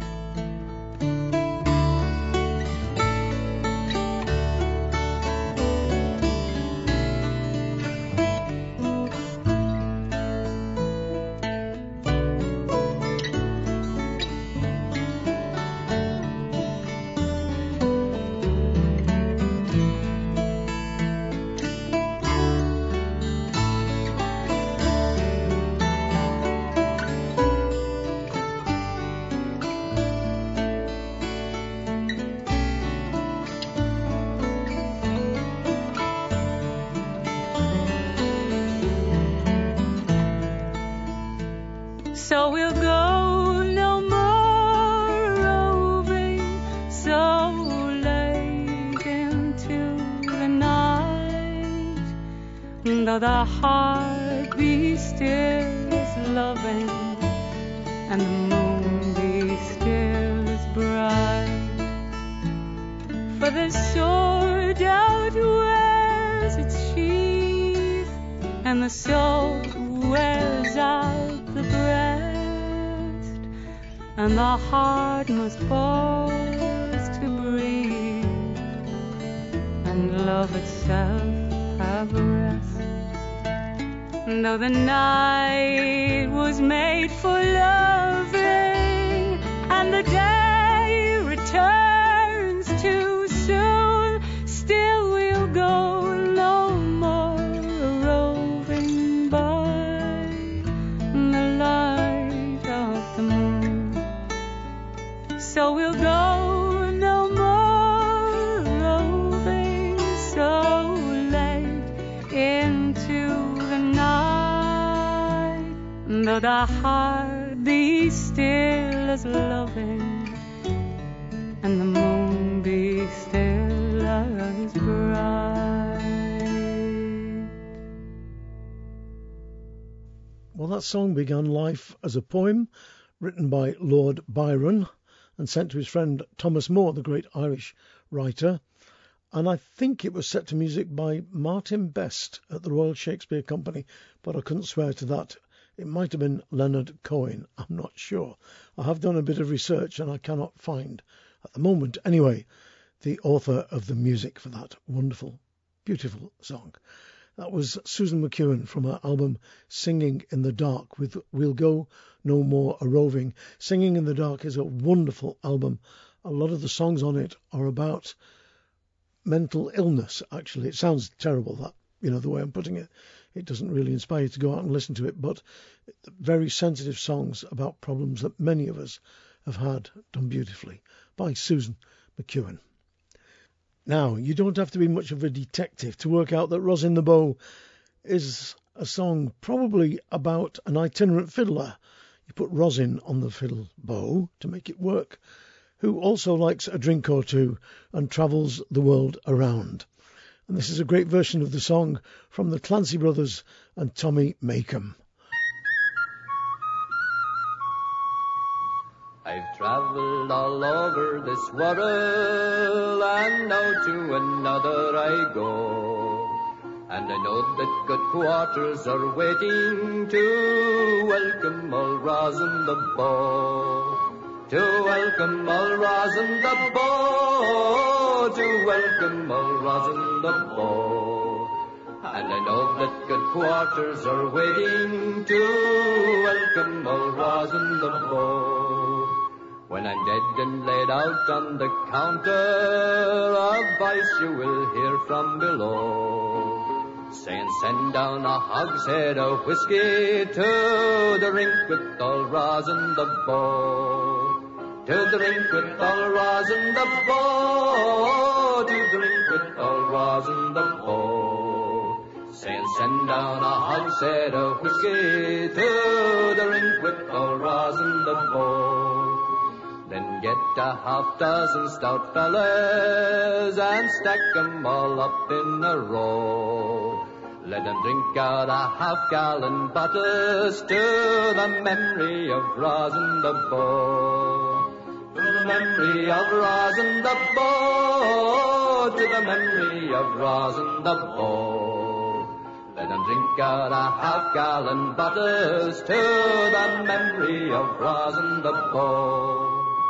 So we'll go no more roving so late into the night, though the heart be still as loving and the moon be still as bright. For the sword outwears its sheath, and the soul wears out the breast, and the heart must pause to breathe, and love itself have rest. Though the night was made for loving, and the day returns too soon, still we'll go no more roving by the light of the moon. So we'll go no more roving so late into the night, though the heart be still as loving and the moon be still as bright. Well, that song began life as a poem written by Lord Byron and sent to his friend Thomas Moore, the great Irish writer. And I think it was set to music by Martin Best at the Royal Shakespeare Company, but I couldn't swear to that. It might have been Leonard Cohen, I'm not sure. I have done a bit of research and I cannot find, at the moment anyway, the author of the music for that wonderful, beautiful song. That was Susan McEwen from her album Singing in the Dark with We'll Go No More a Roving. Singing in the Dark is a wonderful album. A lot of the songs on it are about mental illness, actually. It sounds terrible, that, you know, the way I'm putting it. It doesn't really inspire you to go out and listen to it, but very sensitive songs about problems that many of us have had, done beautifully by Susan McEwen. Now, you don't have to be much of a detective to work out that Rosin the Bow is a song probably about an itinerant fiddler. You put rosin on the fiddle bow to make it work, who also likes a drink or two and travels the world around. And this is a great version of the song from the Clancy Brothers and Tommy Makem. I've travelled all over this world, and now to another I go. And I know that good quarters are waiting to welcome old Rosin the Bow. To welcome old Rosin the Bow, to welcome old Rosin the Bow. And I know that good quarters are waiting to welcome old Rosin the Bow. When I'm dead and laid out on the counter, a voice you will hear from below, saying send down a hogshead of whiskey to the rink with old Rosin the Bow. To the rink with old Rosin the Bow, to the rink with old Rosin the Bow. Saying send down a hogshead of whiskey to the rink with a half dozen stout fellas and stack 'em all up in a row. Let 'em drink out a half-gallon bottles to the memory of Rosin the Bow. To the memory of Rosin the Bow. To the memory of Rosin the Bow. Let 'em drink out a half-gallon bottles to the memory of Rosin the Bow.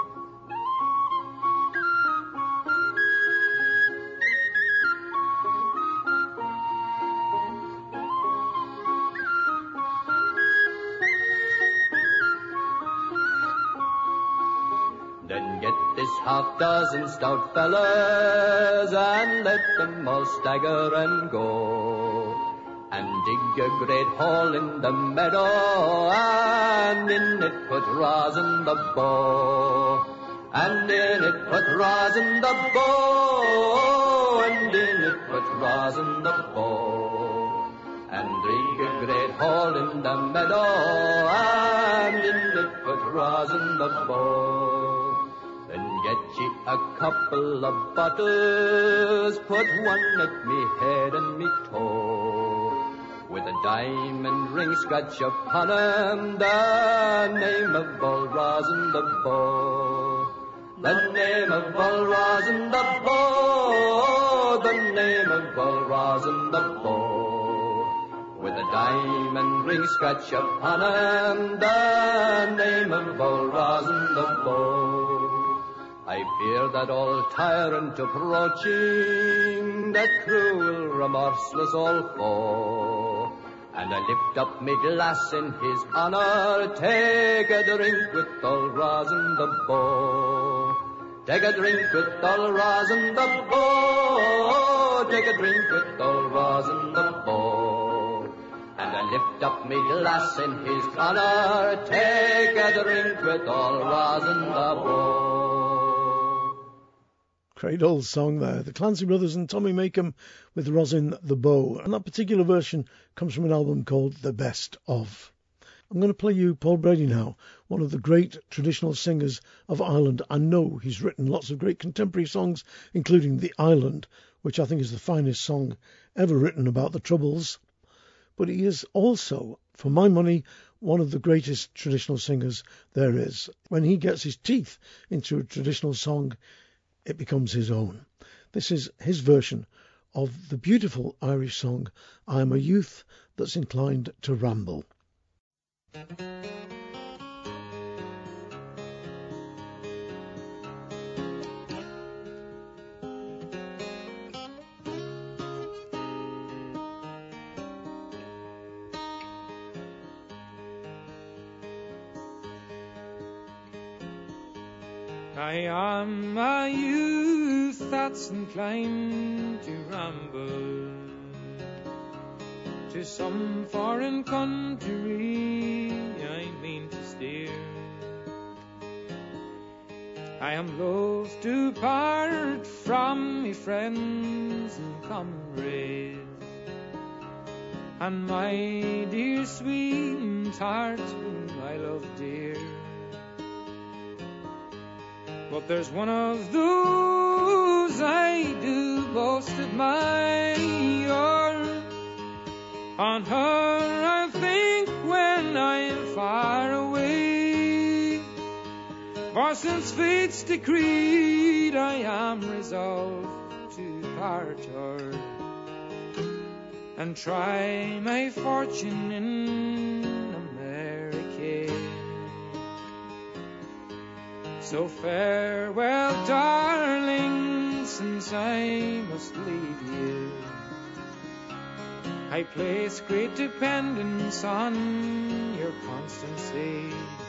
Then get this half dozen stout fellas and let them all stagger and go. And dig a great hole in the meadow, and in it put Rosin the Bow. And in it put Rosin the Bow. And in it put Rosin the Bow. And dig a great hole in the meadow, and in it put Rosin the Bow. Then get ye a couple of bottles, put one at me head and me toe. With a diamond ring scratch upon 'em, the name of old Rosin the Bow. The name of old Rosin the Bow. The name of old Rosin the Bow. With a diamond ring scratch upon 'em, the name of old Rosin the Bow. I fear that old tyrant approaching, that cruel, remorseless old foe. And I lift up me glass in his honor, take a drink with old Rosin the Bow. Take a drink with old Rosin the Bow. Take a drink with old Rosin the Bow. And I lift up me glass in his honor, take a drink with old Rosin the Bow. Great old song there. The Clancy Brothers and Tommy Makem with Rosin the Bow. And that particular version comes from an album called The Best Of. I'm going to play you Paul Brady now, one of the great traditional singers of Ireland. I know he's written lots of great contemporary songs, including The Island, which I think is the finest song ever written about the Troubles. But he is also, for my money, one of the greatest traditional singers there is. When he gets his teeth into a traditional song, it becomes his own. This is his version of the beautiful Irish song, I Am a Youth That's Inclined to Ramble. I am a youth that's inclined to ramble to some foreign country I mean to steer. I am loath to part from me friends and comrades and my dear sweetheart whom I love dear. But there's one of those I do most admire. On her I think when I am far away. For since fate's decreed I am resolved to part her and try my fortune in America. So farewell, darling, since I must leave you. I place great dependence on your constancy,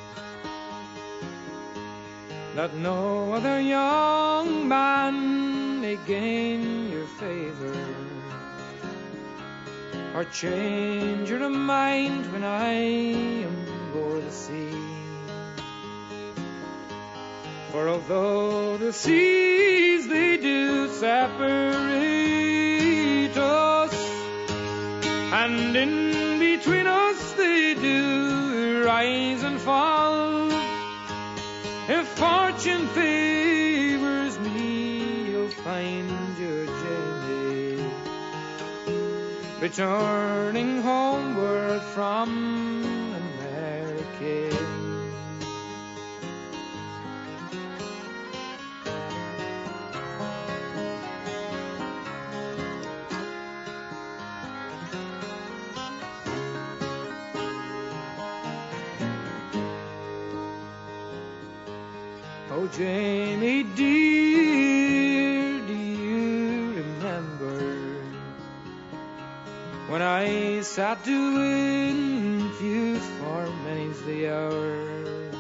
that no other young man may gain your favor or change your mind when I am o'er the sea. For although the seas they do separate us, and in between us they do rise and fall, if fortune fails returning homeward from America. Oh, Jamie dear, do you remember when I sat doing youth for many's the hour,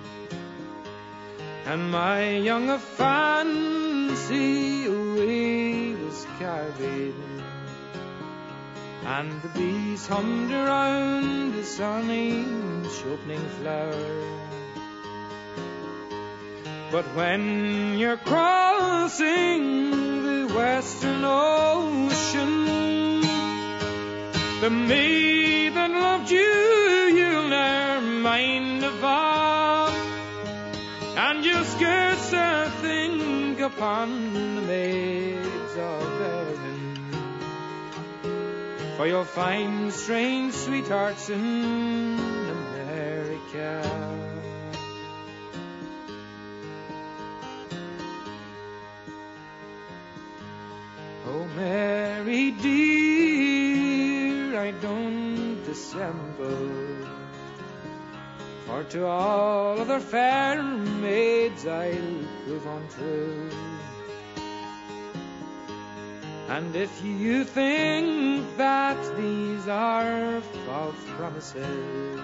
and my young fancy away was carried, and the bees hummed around the sunny opening flower. But when you're crossing the western ocean, the maid that loved you you'll ne'er mind of, and you'll scarce uh, think upon the maids of Erin, for you'll find strange sweethearts in America. Oh, Mary dear, I don't dissemble, for to all other fair maids I'll prove untrue. And if you think that these are false promises,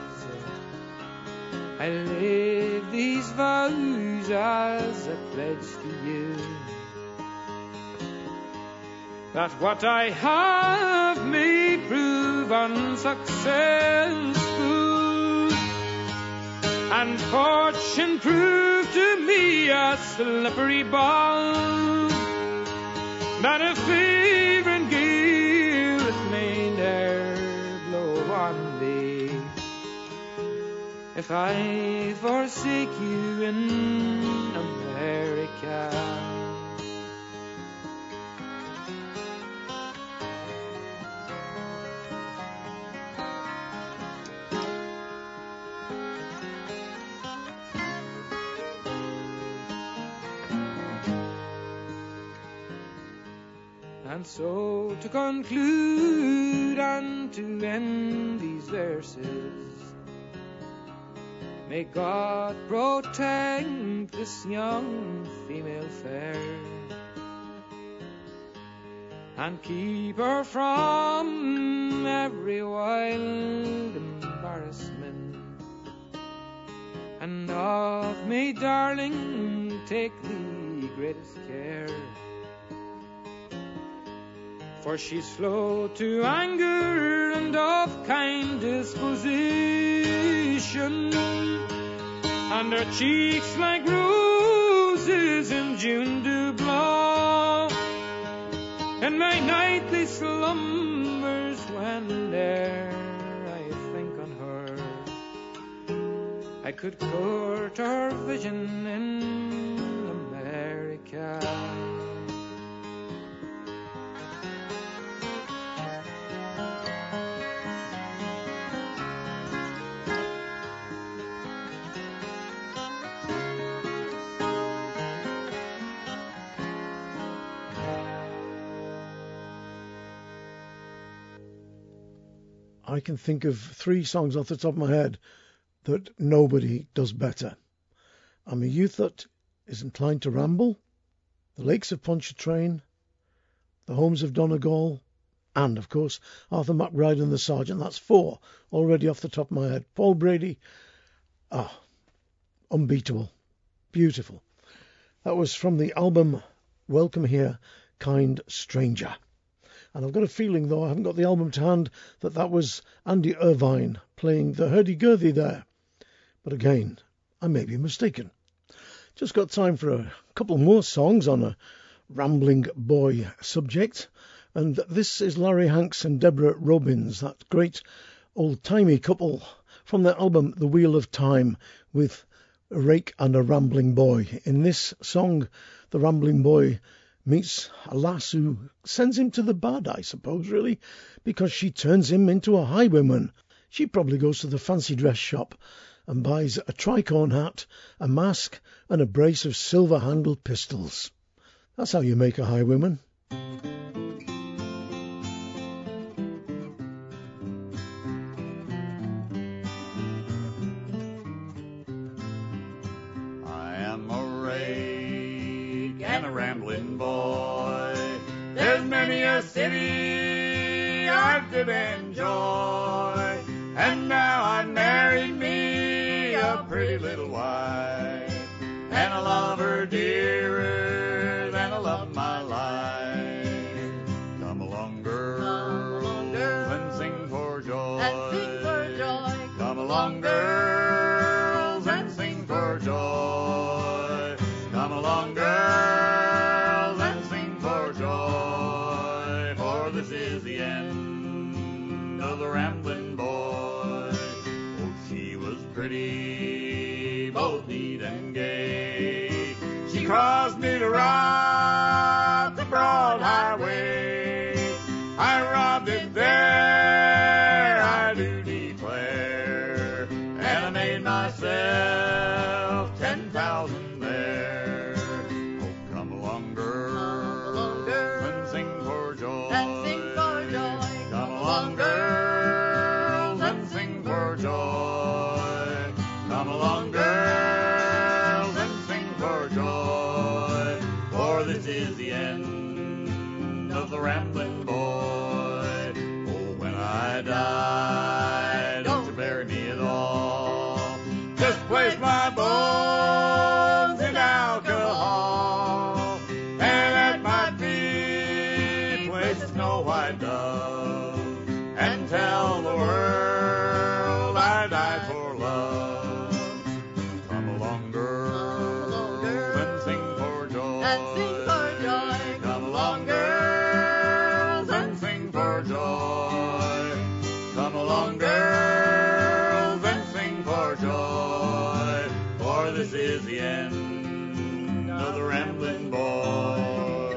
I leave these vows as a pledge to you, that what I have may prove unsuccessful, and fortune prove to me a slippery ball, that a favouring gale it may ne'er blow on thee, if I forsake you in America. And so to conclude and to end these verses, may God protect this young female fair, and keep her from every wild embarrassment, and of me, darling, take the greatest care, for she's slow to anger and of kind disposition, and her cheeks like roses in June do blow, and my nightly slumbers whene'er I think on her, I could court her vision in America. I can think of three songs off the top of my head that nobody does better. I'm a youth that is inclined to ramble, The Lakes of Pontchartrain, The Homes of Donegal, and, of course, Arthur McBride and the Sergeant. That's four already off the top of my head. Paul Brady, ah, unbeatable, beautiful. That was from the album Welcome Here, Kind Stranger. And I've got a feeling, though I haven't got the album to hand, that that was Andy Irvine playing the hurdy-gurdy there. But again, I may be mistaken. Just got time for a couple more songs on a rambling boy subject. And this is Larry Hanks and Deborah Robbins, that great old-timey couple from their album The Wheel of Time, with a rake and a rambling boy. In this song, the rambling boy meets a lass who sends him to the bad, I suppose, really, because she turns him into a highwayman. She probably goes to the fancy dress shop and buys a tricorn hat, a mask, and a brace of silver-handled pistols. That's how you make a highwayman. I am a rake and a rambling boy. There's many a city I did enjoy, and now I've married me a pretty little wife, and I love her dearer than I love my life. Come along, girl, Come along, girl, and sing for joy. And sing for joy. Come along, girls, and sing for joy. Come along, girls, and sing for joy. For this is the end of the rambling boy. Oh, she was pretty, both neat and gay. She caused me to rob the broad highway. I robbed it there, I do declare, and I made myself ten thousand there. Oh, come along, girl, come along, girl, and sing for joy, and sing for joy. Come along, girls, and sing for joy. Come along, girls, and sing for joy. For this is the end of the rambling boy. Oh, when I die, don't you bury me at all. Just place my bones in alcohol, and at my feet place a snow white dove, and tell the world I died for love. Come along, girl, and sing for joy, and sing for joy. Come along, girls, and sing for joy. Come along, girls, and sing for joy. For this is the end of the rambling boy.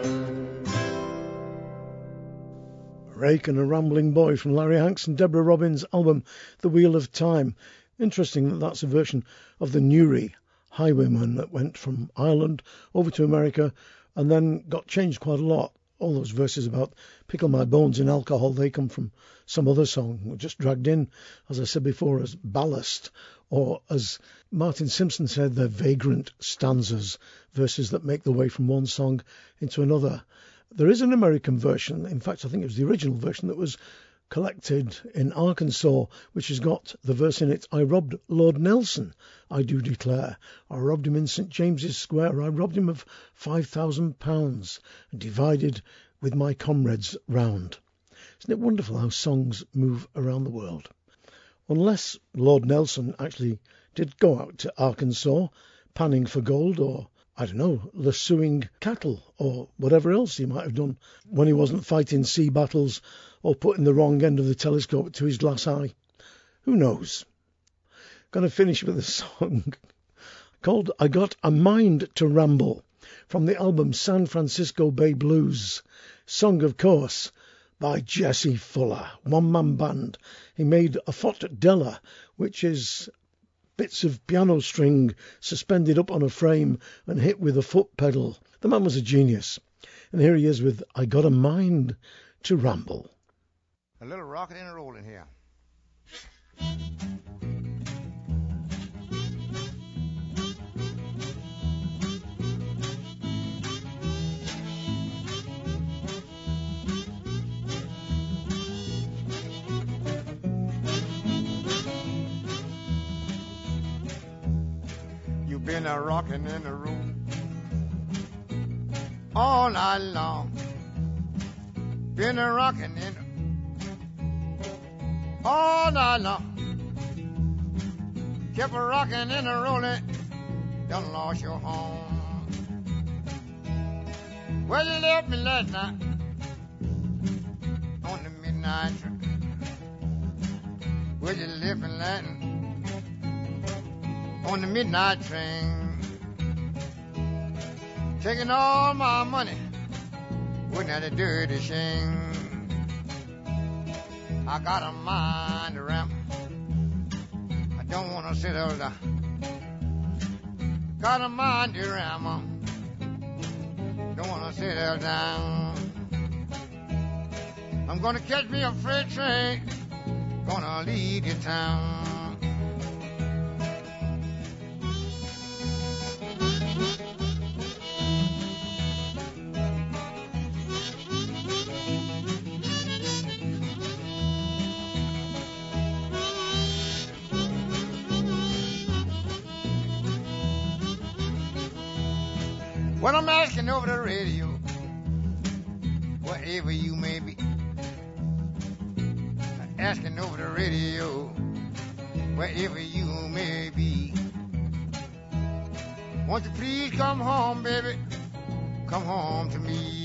Rake and a Rambling Boy from Larry Hanks and Deborah Robbins' album The Wheel of Time. Interesting that that's a version of the Newry highwayman that went from Ireland over to America and then got changed quite a lot. All those verses about pickle my bones in alcohol, they come from some other song, just dragged in, as I said before, as ballast, or as Martin Simpson said, they're vagrant stanzas, verses that make their way from one song into another. There is an American version, in fact I think it was the original version that was collected in Arkansas, which has got the verse in it, I robbed Lord Nelson, I do declare. I robbed him in Saint James's Square, I robbed him of five thousand pounds, and divided with my comrades round. Isn't it wonderful how songs move around the world? Unless Lord Nelson actually did go out to Arkansas, panning for gold, or I don't know, lassoing cattle or whatever else he might have done when he wasn't fighting sea battles or putting the wrong end of the telescope to his glass eye. Who knows? Going to finish with a song called I Got a Mind to Ramble from the album San Francisco Bay Blues. Song, of course, by Jesse Fuller, one-man band. He made a Fotdella, which is bits of piano string suspended up on a frame and hit with a foot pedal. The man was a genius. And here he is with I Got a Mind to Ramble. A little rocking and rolling here. Been a rocking in the room all night long. Been a rocking in the, all night long. Kept a rocking and a rolling, done lost your home. Well, you left me last night on the midnight train. Well, you left me last night on the midnight train, taking all my money putting out a dirty shame. I got a mind to ramp. I don't want to sit there. Got a mind to ramp. Don't want to sit there down. I'm gonna catch me a freight train. Gonna leave your town. Well, I'm asking over the radio, wherever you may be. Asking over the radio, wherever you may be. Won't you please come home, baby? Come home to me.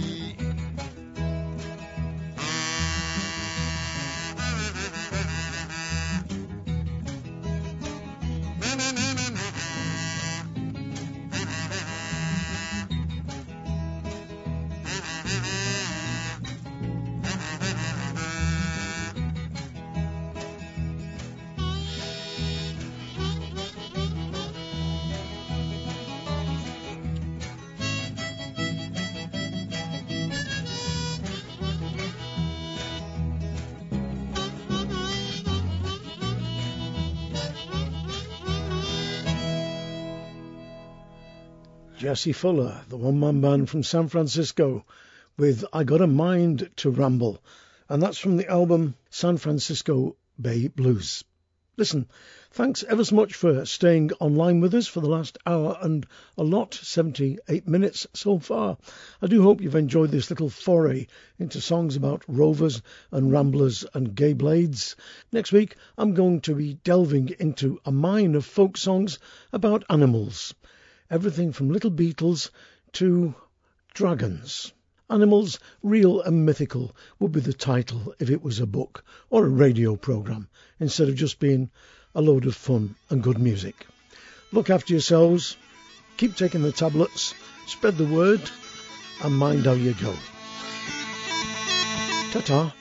Jesse Fuller, the one-man band from San Francisco, with I Got a Mind to Ramble, and that's from the album San Francisco Bay Blues. Listen, thanks ever so much for staying online with us for the last hour and a lot, seventy-eight minutes so far. I do hope you've enjoyed this little foray into songs about rovers and ramblers and gay blades. Next week, I'm going to be delving into a mine of folk songs about animals. Everything from little beetles to dragons. Animals, Real and Mythical would be the title if it was a book or a radio programme, instead of just being a load of fun and good music. Look after yourselves, keep taking the tablets, spread the word, and mind how you go. Ta-ta.